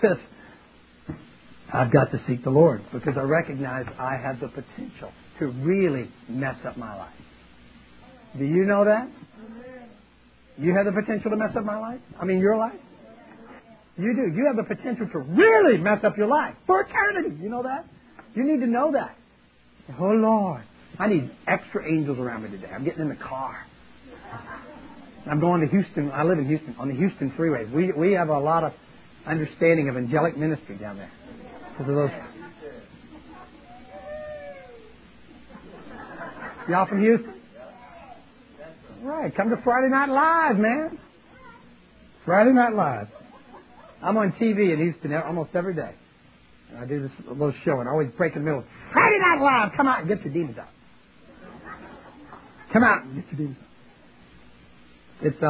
I've got to seek the Lord because I recognize I have the potential to really mess up my life. Do you know that? You have the potential to mess up my life? I mean, your life? You do. You have the potential to really mess up your life for eternity. You know that? You need to know that. Oh, Lord, I need extra angels around me today. I'm getting in the car. I'm going to Houston. I live in Houston, on the Houston freeways. We have a lot of understanding of angelic ministry down there. Because of those. Y'all from Houston? Right. Come to Friday Night Live, man. Friday Night Live. I'm on TV in Houston almost every day. And I do this little show, and I always break in the middle. Friday Night Live! Come out and get your demons out. Come out and get your demons out. It's,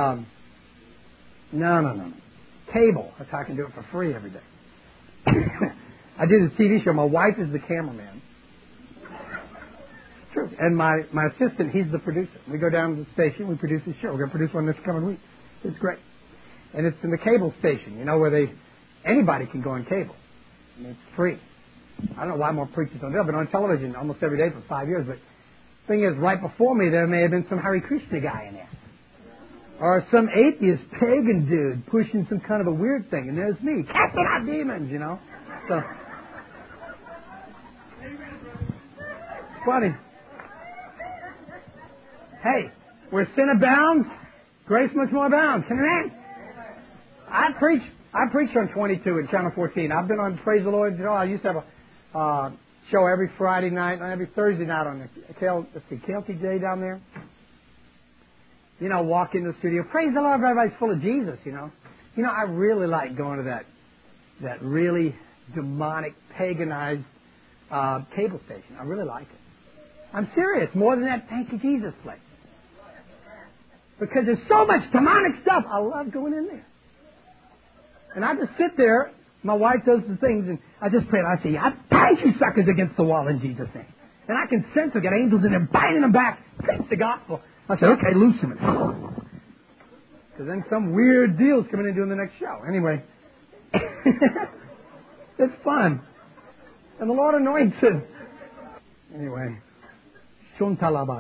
no. Cable. That's how I can do it for free every day. I do this TV show. My wife is the cameraman. It's true. And my assistant, he's the producer. We go down to the station, we produce a show. We're going to produce one this coming week. It's great. And it's in the cable station, you know, where anybody can go on cable. I mean, it's free. I don't know why more preachers don't do it. I've been on television almost every day for 5 years. But the thing is, right before me, there may have been some Hare Krishna guy in there. Or some atheist pagan dude pushing some kind of a weird thing. And there's me, casting out demons, you know. So, funny. Hey, where sin abounds, grace much more abounds. Can you imagine? I preach on 22 and Channel 14. I've been on Praise the Lord. You know, I used to have a show every Friday night and every Thursday night on the KLTJ down there. You know, walk in the studio, praise the Lord, everybody's full of Jesus, you know. You know, I really like going to that really demonic, paganized cable station. I really like it. I'm serious, more than that Thank You Jesus place. Because there's so much demonic stuff. I love going in there. And I just sit there, my wife does the things, and I just pray, and I say, I bang you suckers against the wall in Jesus' name. And I can sense we got angels in there binding them back, preach the gospel. I said, okay, loosen it. Because then some weird deal's coming in doing the next show. Anyway, it's fun. And the Lord anoints it. Anyway, 1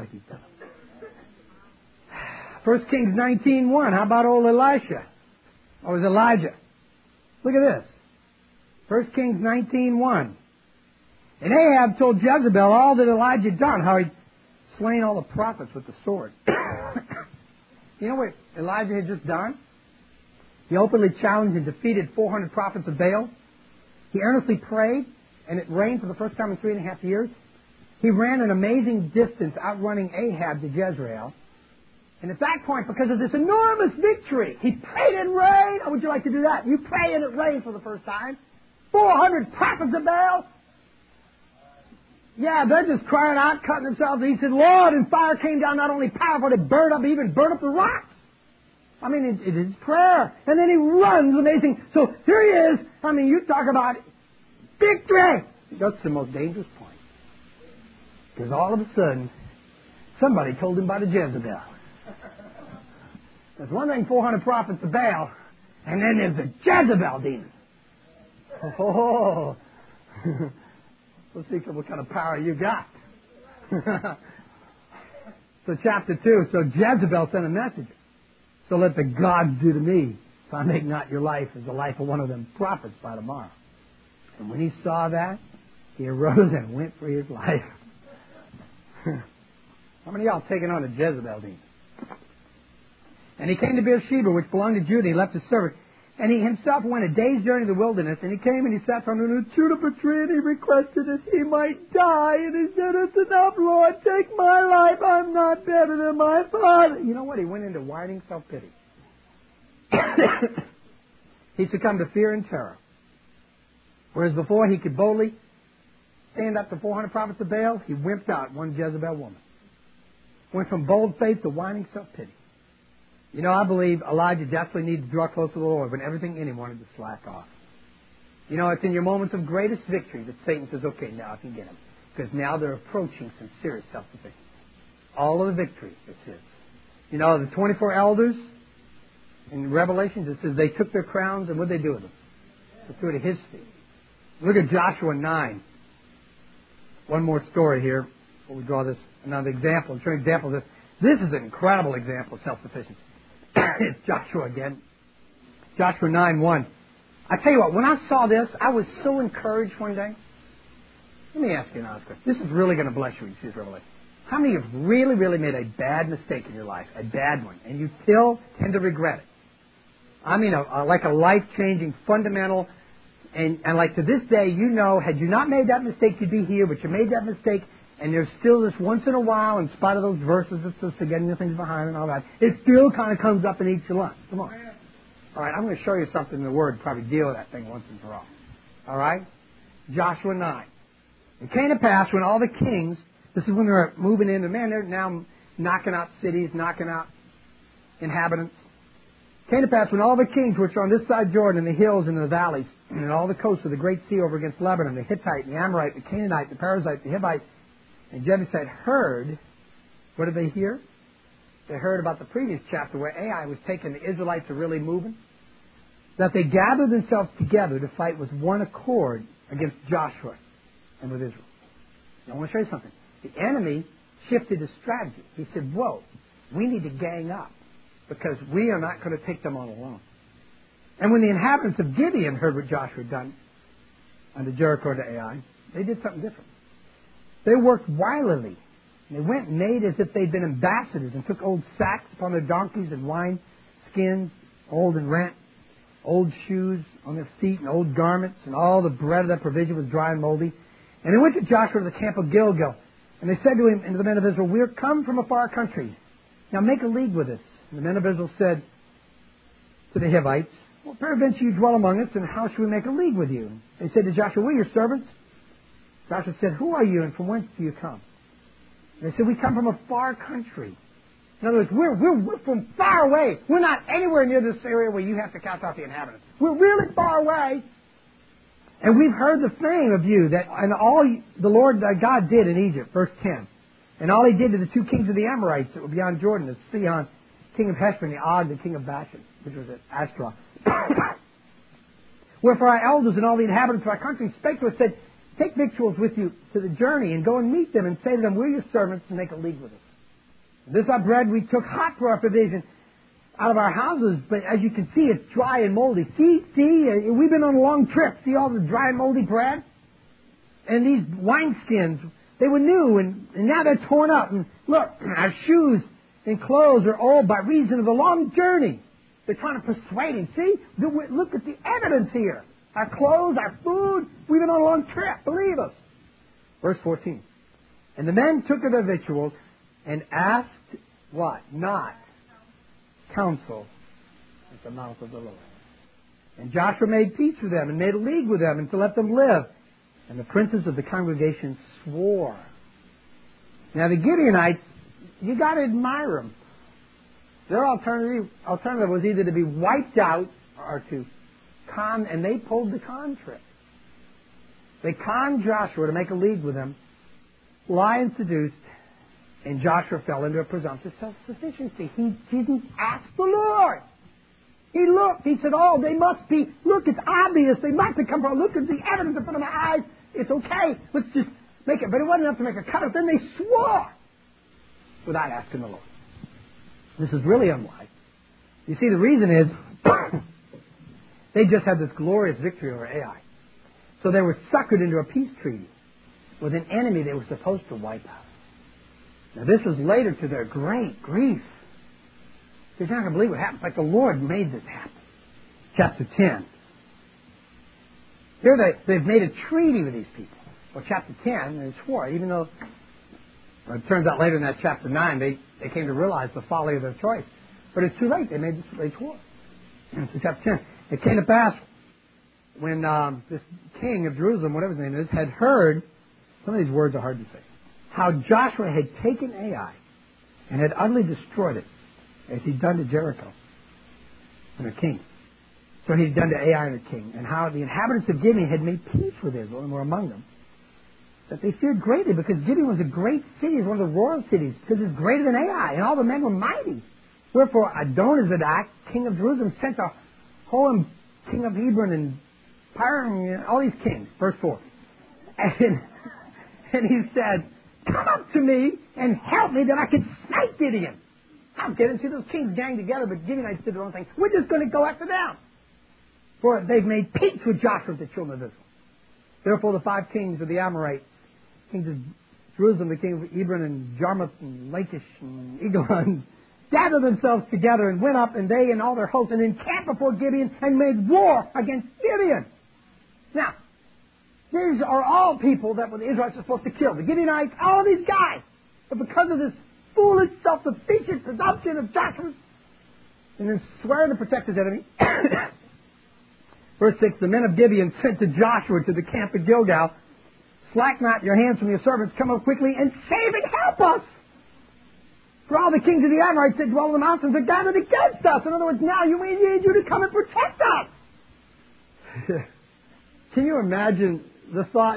Kings 19:1. How about old Elisha? Or was Elijah? Look at this. 1 Kings 19:1. And Ahab told Jezebel all that Elijah had done, how he'd slain all the prophets with the sword. You know what Elijah had just done? He openly challenged and defeated 400 prophets of Baal. He earnestly prayed, and it rained for the first time in 3.5 years. He ran an amazing distance, outrunning Ahab to Jezreel. And at that point, because of this enormous victory, he prayed in rain. How would you like to do that? You pray and it rains for the first time. 400 prophets of Baal. Yeah, they're just crying out, cutting themselves. And he said, Lord, and fire came down, not only powerful, it burned up, even burned up the rocks. I mean, it is prayer. And then he runs, amazing. So here he is. I mean, you talk about victory. That's the most dangerous point. Because all of a sudden, somebody told him about a Jezebel. There's one thing, 400 prophets of Baal, and then there's a Jezebel demon. Oh, let's see what kind of power you got. So chapter 2, so Jezebel sent a messenger. So let the gods do to me, if I make not your life as the life of one of them prophets by tomorrow. And when he saw that, he arose and went for his life. How many of y'all taking on a Jezebel demon? And he came to Beersheba, which belonged to Judah. He left his servant. And he himself went a day's journey to the wilderness. And he came and he sat under a juniper tree, and he requested that he might die. And he said, it's enough, Lord, take my life. I'm not better than my father. You know what? He went into whining self-pity. He succumbed to fear and terror. Whereas before he could boldly stand up to 400 prophets of Baal, he wimped out one Jezebel woman. Went from bold faith to whining self-pity. You know, I believe Elijah desperately needed to draw close to the Lord when everything in him wanted to slack off. You know, it's in your moments of greatest victory that Satan says, okay, now I can get him. Because now they're approaching some serious self-sufficiency. All of the victory is his. You know, the 24 elders in Revelations, it says they took their crowns, and what did they do with them? They threw it at his feet. Look at Joshua 9. One more story here before we draw this another example. I'm showing examples of this. This is an incredible example of self-sufficiency. It's Joshua again. Joshua 9:1. I tell you what, when I saw this, I was so encouraged one day. Let me ask you an honest question. This is really going to bless you when you see this revelation. How many have really, really made a bad mistake in your life, a bad one, and you still tend to regret it? I mean, like a life-changing, fundamental, and like to this day, you know, had you not made that mistake, you'd be here, but you made that mistake, and there's still this once in a while, in spite of those verses that says forgetting the things behind and all that, it still kind of comes up and eats you lunch. Come on. All right, I'm going to show you something in the Word, probably deal with that thing once and for all. All right? Joshua 9. It came to pass when all the kings, this is when they're moving in, and man, they're now knocking out cities, knocking out inhabitants. It came to pass when all the kings which are on this side Jordan, in the hills and in the valleys, and in all the coasts of the great sea over against Lebanon, the Hittite, the Amorite, the Canaanite, the Perizzite, the Hivite, and Jebusite heard, what did they hear? They heard about the previous chapter where Ai was taken, the Israelites are really moving, that they gathered themselves together to fight with one accord against Joshua and with Israel. Now, I want to show you something. The enemy shifted his strategy. He said, whoa, we need to gang up because we are not going to take them on alone. And when the inhabitants of Gibeon heard what Joshua had done under Jericho to Ai, they did something different. They worked wilily. And they went and made as if they'd been ambassadors and took old sacks upon their donkeys and wine skins, old and rent, old shoes on their feet and old garments, and all the bread of their provision was dry and moldy. And they went to Joshua to the camp of Gilgal. And they said to him and to the men of Israel, we are come from a far country. Now make a league with us. And the men of Israel said to the Hivites, well, peradventure you dwell among us, and how shall we make a league with you? They said to Joshua, we're your servants. Joshua said, who are you and from whence do you come? And they said, we come from a far country. In other words, we're from far away. We're not anywhere near this area where you have to cast out the inhabitants. We're really far away. And we've heard the fame of you, that and all the Lord God did in Egypt, verse 10. And all he did to the two kings of the Amorites that were beyond Jordan, the Sihon, king of Heshbon, the Og, the king of Bashan, which was at Ashtaroth. Wherefore our elders and all the inhabitants of our country spake to us, said, take victuals with you to the journey, and go and meet them, and say to them, we're your servants, and make a league with us. And this our bread we took hot for our provision out of our houses, but as you can see, it's dry and moldy. See, we've been on a long trip. See all the dry and moldy bread? And these wineskins, they were new, and now they're torn up. And look, our shoes and clothes are old by reason of the long journey. They're trying to persuade him. See? Look at the evidence here. Our clothes, our food, we've been on a long trip. Believe us. Verse 14. And the men took of their victuals and asked what? Not counsel at the mouth of the Lord. And Joshua made peace with them and made a league with them and to let them live. And the princes of the congregation swore. Now the Gibeonites, you got to admire them. Their alternative was either to be wiped out or to con, and they pulled the con trick. They conned Joshua to make a league with them, lie and seduced, and Joshua fell into a presumptuous self-sufficiency. He didn't ask the Lord. He looked. He said, oh, they must be. Look, it's obvious. They must have come from. Look at the evidence in front of my eyes. It's okay. Let's just make it. But it wasn't enough to make a covenant. Then they swore without asking the Lord. This is really unwise. You see, the reason is they just had this glorious victory over Ai. So they were suckered into a peace treaty with an enemy they were supposed to wipe out. Now, this was later to their great grief. You're not going to believe what happened. Like the Lord made this happen. Chapter 10. Here they've made a treaty with these people. Well, chapter 10, they swore, even though it turns out later in that chapter 9, they came to realize the folly of their choice. But it's too late. They swore. And so chapter 10. It came to pass when this king of Jerusalem, whatever his name is, had heard, some of these words are hard to say, how Joshua had taken Ai and had utterly destroyed it, as he'd done to Jericho and her king. So he'd done to Ai and her king, and how the inhabitants of Gibeon had made peace with Israel and were among them, that they feared greatly, because Gibeon was a great city, it was one of the royal cities, because it's greater than Ai, and all the men were mighty. Wherefore Adonizedek, king of Jerusalem, sent to Hoam, king of Hebron, and Piram, all these kings. Verse 4. And he said, come up to me and help me that I can smite Gideon. I'll get it. See, those kings gang together, but Gibeonites did their own thing. We're just going to go after them. For they've made peace with Joshua, the children of Israel. Therefore, the 5 kings of the Amorites, kings of Jerusalem, the king of Hebron and Jarmuth and Lachish and Eglon, gathered themselves together and went up, and they and all their hosts, and encamped before Gibeon and made war against Gibeon. Now, these are all people that the Israelites are supposed to kill. The Gibeonites, all of these guys. But because of this foolish, self-sufficient presumption of Joshua's, and then swearing to protect his enemy, verse 6, the men of Gibeon sent to Joshua to the camp at Gilgal, slack not your hands from your servants, come up quickly and save and help us. For all the kings of the Amorites that dwell in the mountains are gathered against us. In other words, now we need you to come and protect us. Can you imagine the thought?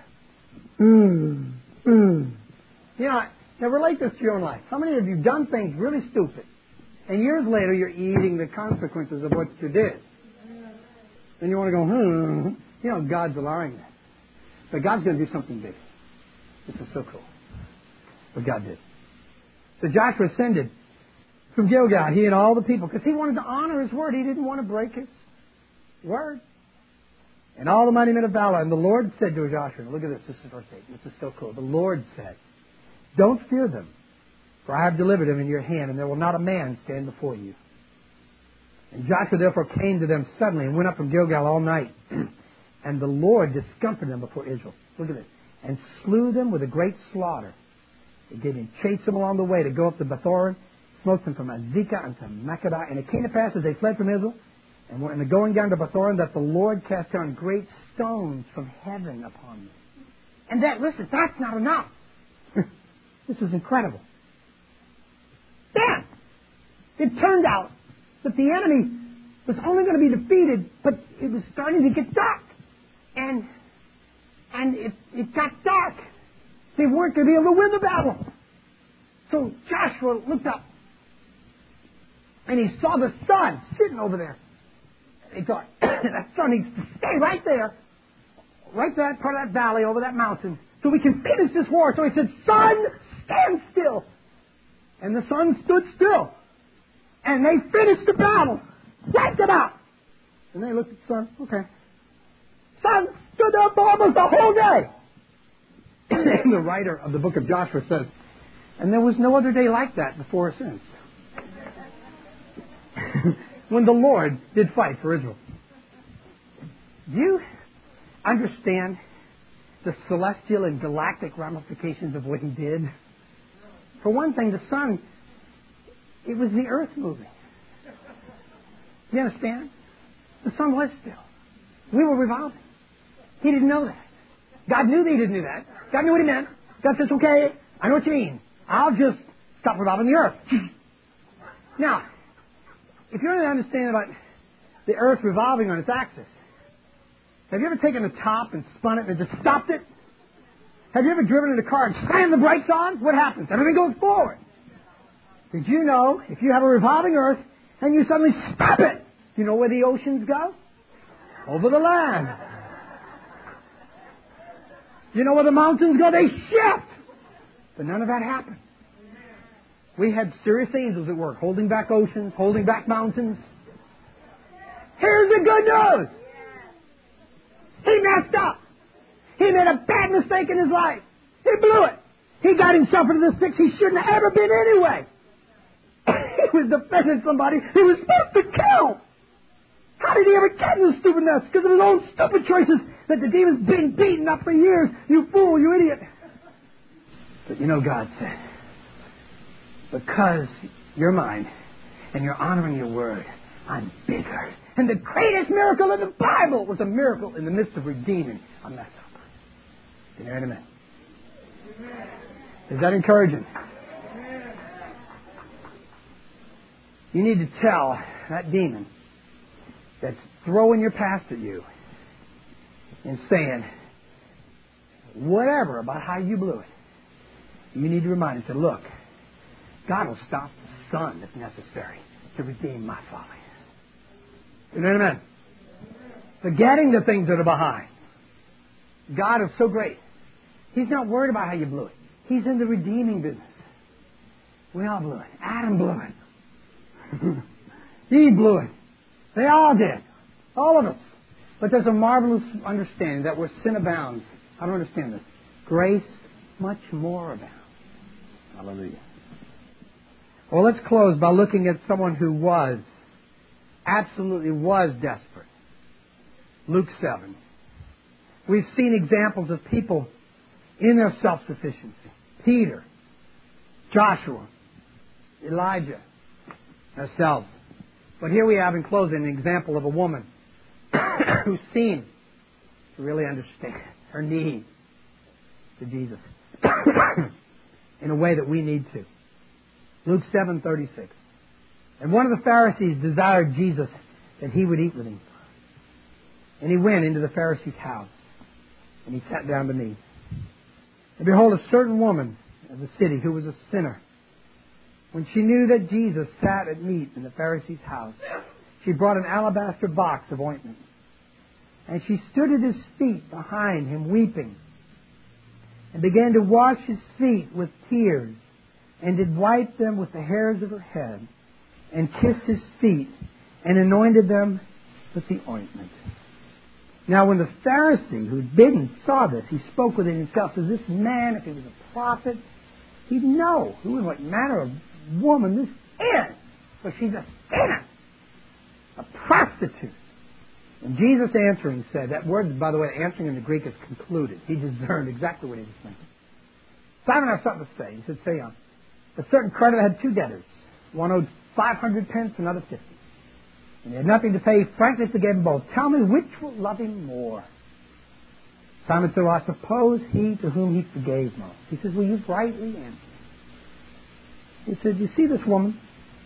Now relate this to your own life. How many of you have done things really stupid, and years later you're eating the consequences of what you did? And you want to go, God's allowing that. But God's going to do something big. This is so cool. What God did. So Joshua ascended from Gilgal, he and all the people, because he wanted to honor his word. He didn't want to break his word. And all the mighty men of valor. And the Lord said to Joshua, look at this, this is verse 8. This is so cool. The Lord said, don't fear them, for I have delivered them in your hand, and there will not a man stand before you. And Joshua therefore came to them suddenly and went up from Gilgal all night. And the Lord discomfited them before Israel. Look at this. And slew them with a great slaughter. They gave him chase them along the way to go up to Bethoron, smote them from Azekah unto Makkedah. And it came to pass as they fled from Israel, and were in the going down to Bethoron, that the Lord cast down great stones from heaven upon them. And that, listen, that's not enough. This is incredible. Then, it turned out that the enemy was only going to be defeated, but it was starting to get dark. And it got dark. They weren't going to be able to win the battle. So Joshua looked up, and he saw the sun sitting over there. And he thought, that sun needs to stay right there, right there, part of that valley, over that mountain, so we can finish this war. So he said, sun, stand still. And the sun stood still. And they finished the battle. Wiped it out. And they looked at the sun. Okay. Sun stood there for almost the whole day. And the writer of the book of Joshua says, and there was no other day like that before or since. When the Lord did fight for Israel. Do you understand the celestial and galactic ramifications of what he did? For one thing, the sun, it was the earth moving. You understand? The sun was still. We were revolving. He didn't know that. God knew that he didn't do that. God knew what he meant. God says, okay, I know what you mean. I'll just stop revolving the earth. Now, if you really understand about the earth revolving on its axis, have you ever taken a top and spun it and just stopped it? Have you ever driven in a car and slammed the brakes on? What happens? Everything goes forward. Did you know if you have a revolving earth and you suddenly stop it, you know where the oceans go? Over the land. You know where the mountains go? They shift. But none of that happened. We had serious angels at work, holding back oceans, holding back mountains. Here's the good news. He messed up. He made a bad mistake in his life. He blew it. He got himself into this fix he shouldn't have ever been anyway. He was defending somebody he was supposed to kill. How did he ever get in this stupid mess? Because of his own stupid choices that the demon's been beating up for years. You fool, you idiot. But you know, God said, because you're mine and you're honoring your word, I'm bigger. And the greatest miracle in the Bible was a miracle in the midst of redeeming a mess up. Can you hear an amen? Is that encouraging? You need to tell that demon that's throwing your past at you and saying whatever about how you blew it. You need to remind him, say, look, God will stop the sun if necessary to redeem my folly. You know what I mean? Forgetting the things that are behind. God is so great. He's not worried about how you blew it. He's in the redeeming business. We all blew it. Adam blew it. Eve blew it. They all did. All of us. But there's a marvelous understanding that where sin abounds, I don't understand this, grace much more abounds. Hallelujah. Well, let's close by looking at someone who absolutely was desperate. Luke 7. We've seen examples of people in their self-sufficiency. Peter, Joshua, Elijah, ourselves. But here we have in closing an example of a woman who seemed to really understand her need to Jesus in a way that we need to. Luke 7:36. And one of the Pharisees desired Jesus that he would eat with him. And he went into the Pharisee's house, and he sat down to meat. And behold, a certain woman of the city who was a sinner, when she knew that Jesus sat at meat in the Pharisee's house, she brought an alabaster box of ointment. And she stood at his feet behind him, weeping, and began to wash his feet with tears, and did wipe them with the hairs of her head, and kissed his feet, and anointed them with the ointment. Now when the Pharisee who had bidden saw this, he spoke within himself, says, this man, if he was a prophet, he'd know who and what manner of woman this is. For she's a sinner, a prostitute. And Jesus answering said, that word, by the way, answering in the Greek is concluded. He discerned exactly what he was thinking. Simon has something to say. He said, say on. A certain creditor had two debtors. One owed 500 pence, another 50. And he had nothing to pay. Frankly, he forgave them both. Tell me which will love him more. Simon said, well, I suppose he to whom he forgave most. He says, well, you've rightly answered. He said, you see this woman?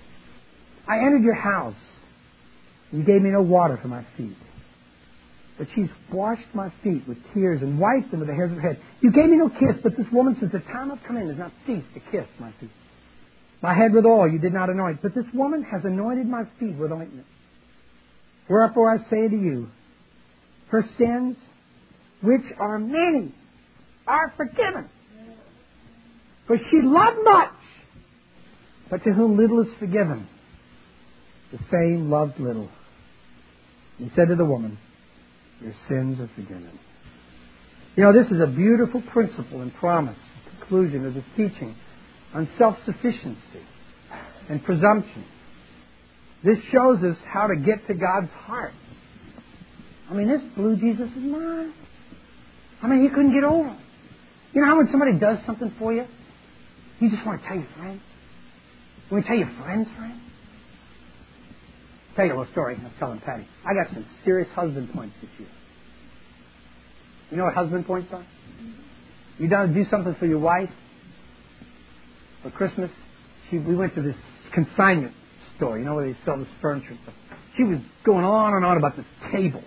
I entered your house. You gave me no water for my feet. But she's washed my feet with tears and wiped them with the hairs of her head. You gave me no kiss, but this woman, since the time I've come in, has not ceased to kiss my feet. My head with oil you did not anoint, but this woman has anointed my feet with ointment. Wherefore I say to you, her sins, which are many, are forgiven. For she loved much, but to whom little is forgiven, the same loves little. He said to the woman, your sins are forgiven. You know, this is a beautiful principle and promise, conclusion of this teaching on self-sufficiency and presumption. This shows us how to get to God's heart. I mean, this blew Jesus' mind. I mean, he couldn't get over it. You know how when somebody does something for you, you just want to tell your friend? You want to tell your friend's friend? I'll tell you a little story. I was telling Patty. I got some serious husband points this year. You know what husband points are? You do something for your wife for Christmas. We went to this consignment store, you know, where they sell this furniture and stuff. She was going on and on about this table.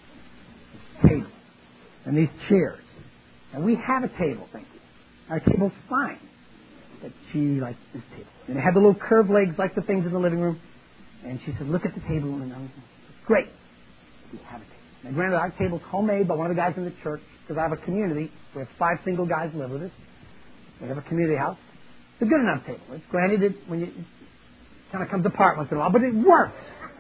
And these chairs. And we have a table, thank you. Our table's fine. But she liked this table. And it had the little curved legs like the things in the living room. And she said, look at the table. And it's great. We have a table. Now, granted, our table's homemade by one of the guys in the church, because I have a community. We have 5 single guys live with us. We have a community house. It's a good enough table. It's granted that when it kind of comes apart once in a while, but it works.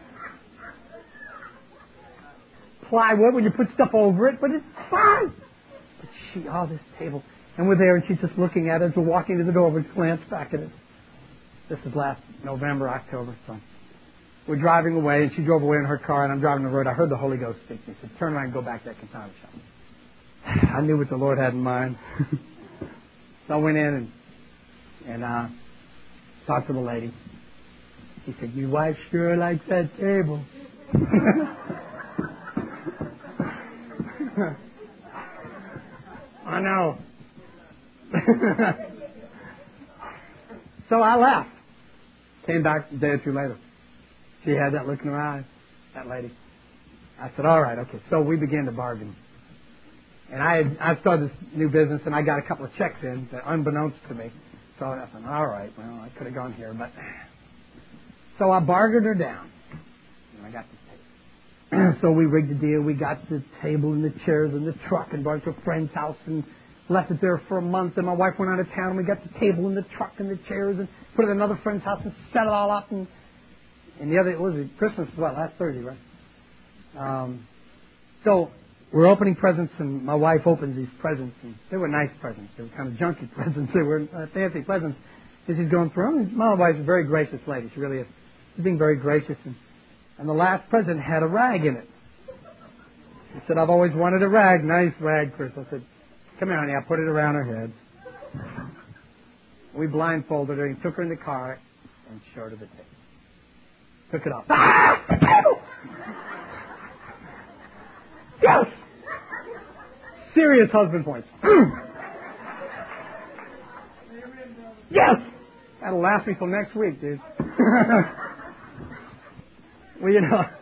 Plywood when you put stuff over it, but it's fine. But this table. And we're there, and she's just looking at us. We're walking to the door. We glance back at us. This is last November, October. So we're driving away, and she drove away in her car, and I'm driving the road. I heard the Holy Ghost speak to me. He said, turn around and go back to that consignment shop. I knew what the Lord had in mind. So I went in and talked to the lady. He said, your wife sure likes that table. I know. So I left. Came back a day or two later. She had that look in her eyes, that lady. I said, all right, okay. So we began to bargain. And I started this new business, and I got a couple of checks in, that unbeknownst to me. So I thought, all right, well, I could have gone here. But so I bargained her down, and I got this table. So we rigged the deal. We got the table and the chairs and the truck and brought it to a friend's house and left it there for a month, and my wife went out of town, and we got the table and the truck and the chairs and put it at another friend's house and set it all up. And the other, what was it, Christmas, last Thursday, right? So we're opening presents, and my wife opens these presents, and they were nice presents. They were kind of junky presents. They were fancy presents. As she's going through them, and my wife's a very gracious lady. She really is. She's being very gracious. And the last present had a rag in it. She said, I've always wanted a rag. Nice rag, Chris. I said, come here, honey. I put it around her head. We blindfolded her and took her in the car and showed her the table. Took it off. Ah! The table! Yes! Serious husband points. Yes! That'll last me till next week, dude. Well, you know.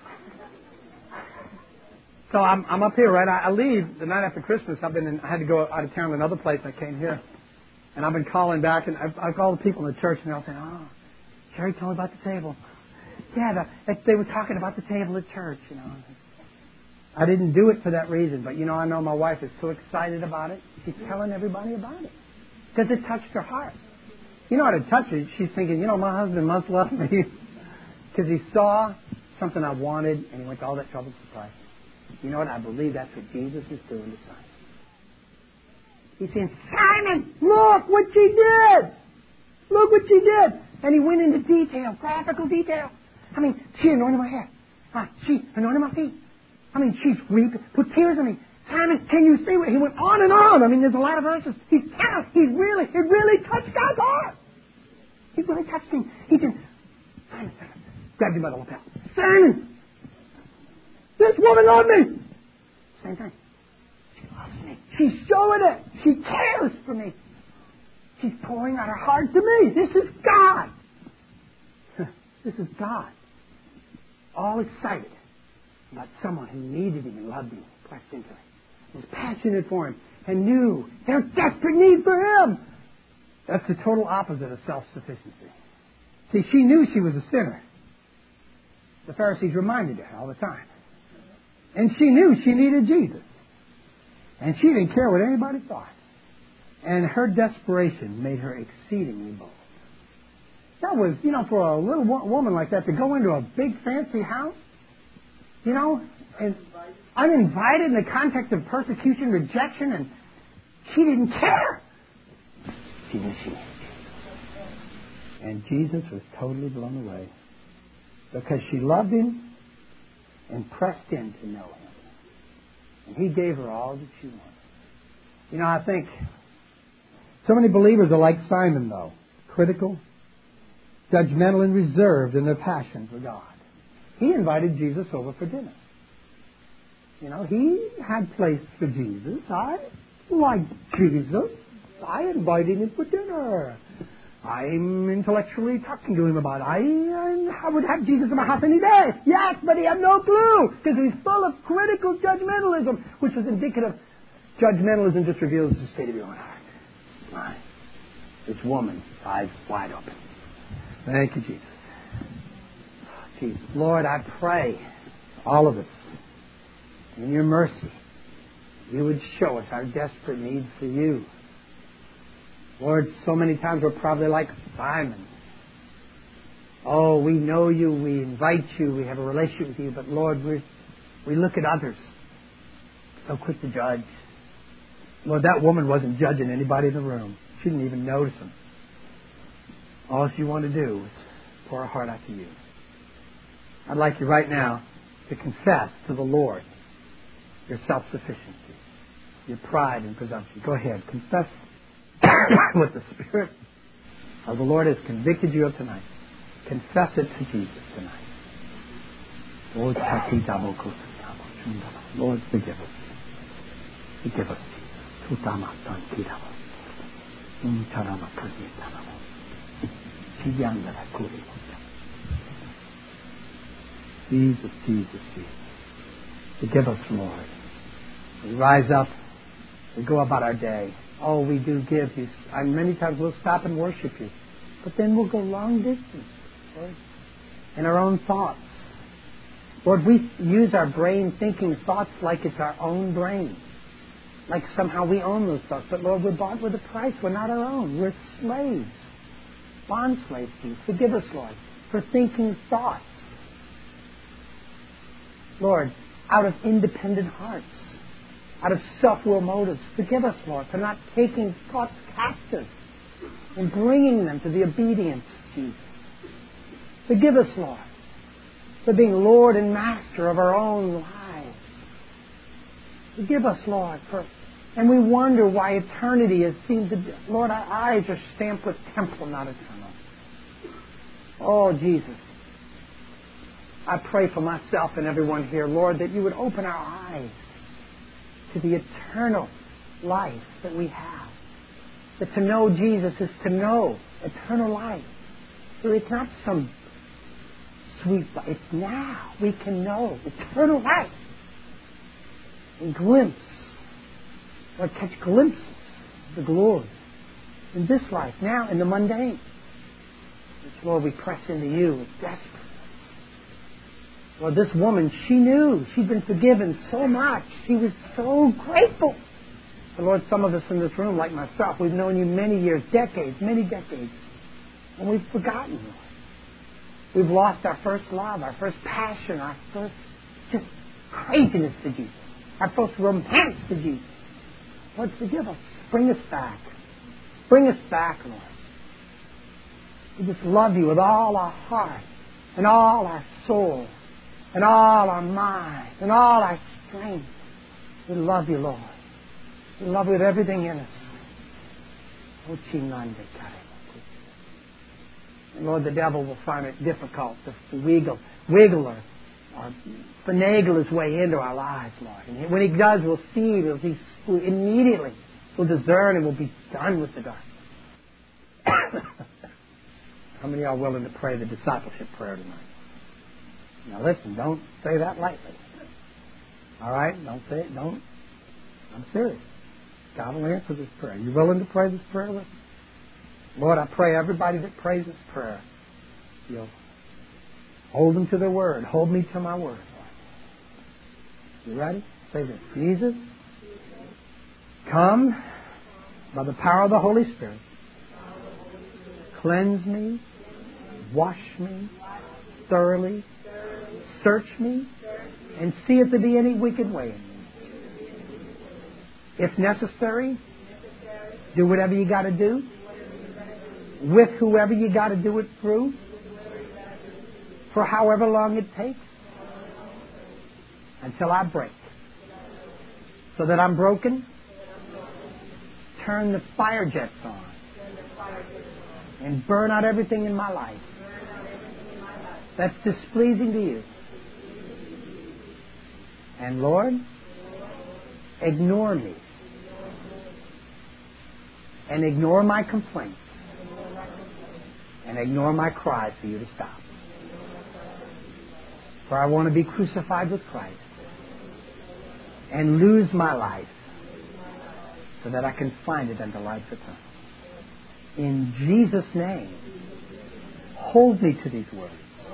So I'm up here, right? I leave the night after Christmas. I had to go out of town to another place. I came here. And I've been calling back, and I've called the people in the church, and they're all saying, oh, Sherry told me about the table. Yeah, they were talking about the table at church, you know. I didn't do it for that reason, but, you know, I know my wife is so excited about it. She's telling everybody about it because it touched her heart. You know how to touch her. She's thinking, you know, my husband must love me because he saw something I wanted, and he went to all that trouble to surprise me. You know what? I believe that's what Jesus is doing to Simon. He's saying, Simon, look what she did. Look what she did. And he went into detail, graphical detail. I mean, she anointed my head. She anointed my feet. I mean, she's weeping, put tears on me. Simon, can you see what he went on and on? I mean, there's a lot of verses. It really touched God's heart. He really touched him. He said, Simon, grabbed him by the lapel. Simon, this woman loved me. Same thing. She loves me. She's showing it. She cares for me. She's pouring out her heart to me. This is God. This is God. All excited about someone who needed him and loved him, pressed into him, was passionate for him, and knew their desperate need for him. That's the total opposite of self-sufficiency. See, she knew she was a sinner. The Pharisees reminded her all the time. And she knew she needed Jesus. And she didn't care what anybody thought. And her desperation made her exceedingly bold. That was, you know, for a little woman like that to go into a big fancy house, you know, and uninvited in the context of persecution, rejection, and she didn't care. She knew she needed Jesus. And Jesus was totally blown away because she loved him and pressed in to know him. And he gave her all that she wanted. You know, I think so many believers are like Simon, though, critical, judgmental, and reserved in their passion for God. He invited Jesus over for dinner. You know, he had place for Jesus. I like Jesus. I invited him for dinner. I'm intellectually talking to him about it. I would have Jesus in my house any day. Yes, but he had no clue because he's full of critical judgmentalism, which was indicative. Judgmentalism just reveals the state of your own heart. Mine. This woman's eyes wide open. Thank you, Jesus. Jesus. Lord, I pray, all of us, in your mercy, you would show us our desperate need for you. Lord, so many times we're probably like Simon. Oh, we know you, we invite you, we have a relationship with you, but Lord, we look at others, so quick to judge. Lord, that woman wasn't judging anybody in the room. She didn't even notice them. All she wanted to do was pour her heart out to you. I'd like you right now to confess to the Lord your self-sufficiency, your pride and presumption. Go ahead, confess what the Spirit of the Lord has convicted you of tonight. Confess it to Jesus tonight. Lord, forgive us. Forgive us, Jesus. Jesus, Jesus, Jesus. Forgive us, Lord. We rise up. We go about our day. Oh, we do give you. And many times we'll stop and worship you. But then we'll go long distance, Lord, in our own thoughts. Lord, we use our brain thinking thoughts like it's our own brain. like somehow we own those thoughts. But Lord, we're bought with a price. We're not our own. We're slaves, bond slaves to you. Forgive us, Lord, for thinking thoughts, Lord, out of independent hearts, out of self-will motives. Forgive us, Lord, for not taking thoughts captive and bringing them to the obedience of Jesus. Forgive us, Lord, for being Lord and Master of our own lives. Forgive us, Lord, and we wonder why eternity has seemed to be... Lord, our eyes are stamped with temporal, not eternal. Oh, Jesus, I pray for myself and everyone here, Lord, that you would open our eyes to the eternal life that we have. That to know Jesus is to know eternal life. So it's not some sweet life. It's now. We can know eternal life. And glimpse, or catch glimpses of the glory in this life, now in the mundane. Which, Lord, we press into you with desperateness. Lord, this woman, she knew she'd been forgiven so much. She was so grateful. But Lord, some of us in this room, like myself, we've known you many years, decades, many decades, and we've forgotten, Lord. We've lost our first love, our first passion, our first just craziness to Jesus, our first romance to Jesus. Lord, forgive us. Bring us back. Bring us back, Lord. We just love you with all our heart and all our soul and all our mind and all our strength. We love you, Lord. We love you with everything in us. And Lord, the devil will find it difficult to wiggle or finagle his way into our lives, Lord. And when he does, we'll see, immediately we'll discern and we'll be done with the dark. How many are willing to pray the discipleship prayer tonight? Now listen, don't say that lightly. All right? Don't say it. Don't. I'm serious. God will answer this prayer. Are you willing to pray this prayer with me? Lord, I pray everybody that prays this prayer, you'll hold them to their word. Hold me to my word, Lord. You ready? Say this. Jesus, come by the power of the Holy Spirit. Cleanse me, wash me thoroughly, search me, and see if there be any wicked way in me. If necessary, do whatever you got to do, with whoever you got to do it through, for however long it takes, until I break. So that I'm broken, turn the fire jets on and burn out everything in my life that's displeasing to you. And Lord, ignore me and ignore my complaints and ignore my cries for you to stop. For I want to be crucified with Christ and lose my life so that I can find it unto life eternal. In Jesus' name, hold me to these words.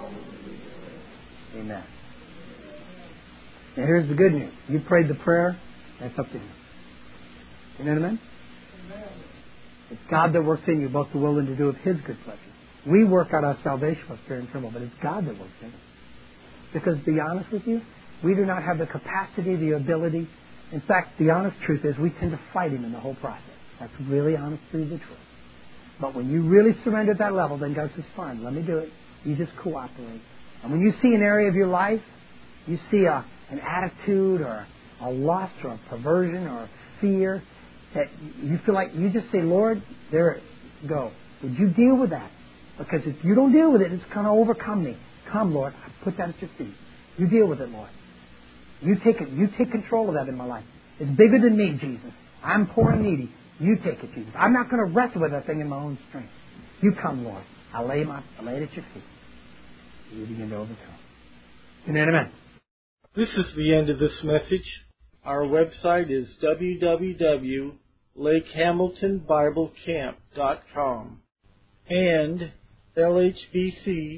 Amen. Now here's the good news. You prayed the prayer, that's up to Him. Amen, amen? It's God that works in you, both the will and to do of His good pleasure. We work out our salvation with fear and tremble, but it's God that works in us. Because to be honest with you, we do not have the capacity, the ability. In fact, the honest truth is we tend to fight Him in the whole process. That's really honest through the truth. But when you really surrender at that level, then God says, fine, let me do it. You just cooperate. And when you see an area of your life, you see an attitude or a lust or a perversion or a fear that you feel like you just say, Lord, there, go. Would you deal with that? Because if you don't deal with it, it's going to overcome me. Come, Lord, I put that at your feet. You deal with it, Lord. You take it. You take control of that in my life. It's bigger than me, Jesus. I'm poor and needy. You take it, Jesus. I'm not going to wrestle with that thing in my own strength. You come, Lord. I'll lay it at your feet. You begin to overcome. Amen. This is the end of this message. Our website is www.lakehamiltonbiblecamp.com and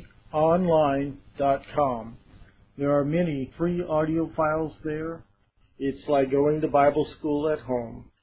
lhbconline.com. There are many free audio files there, It's like going to Bible school at home.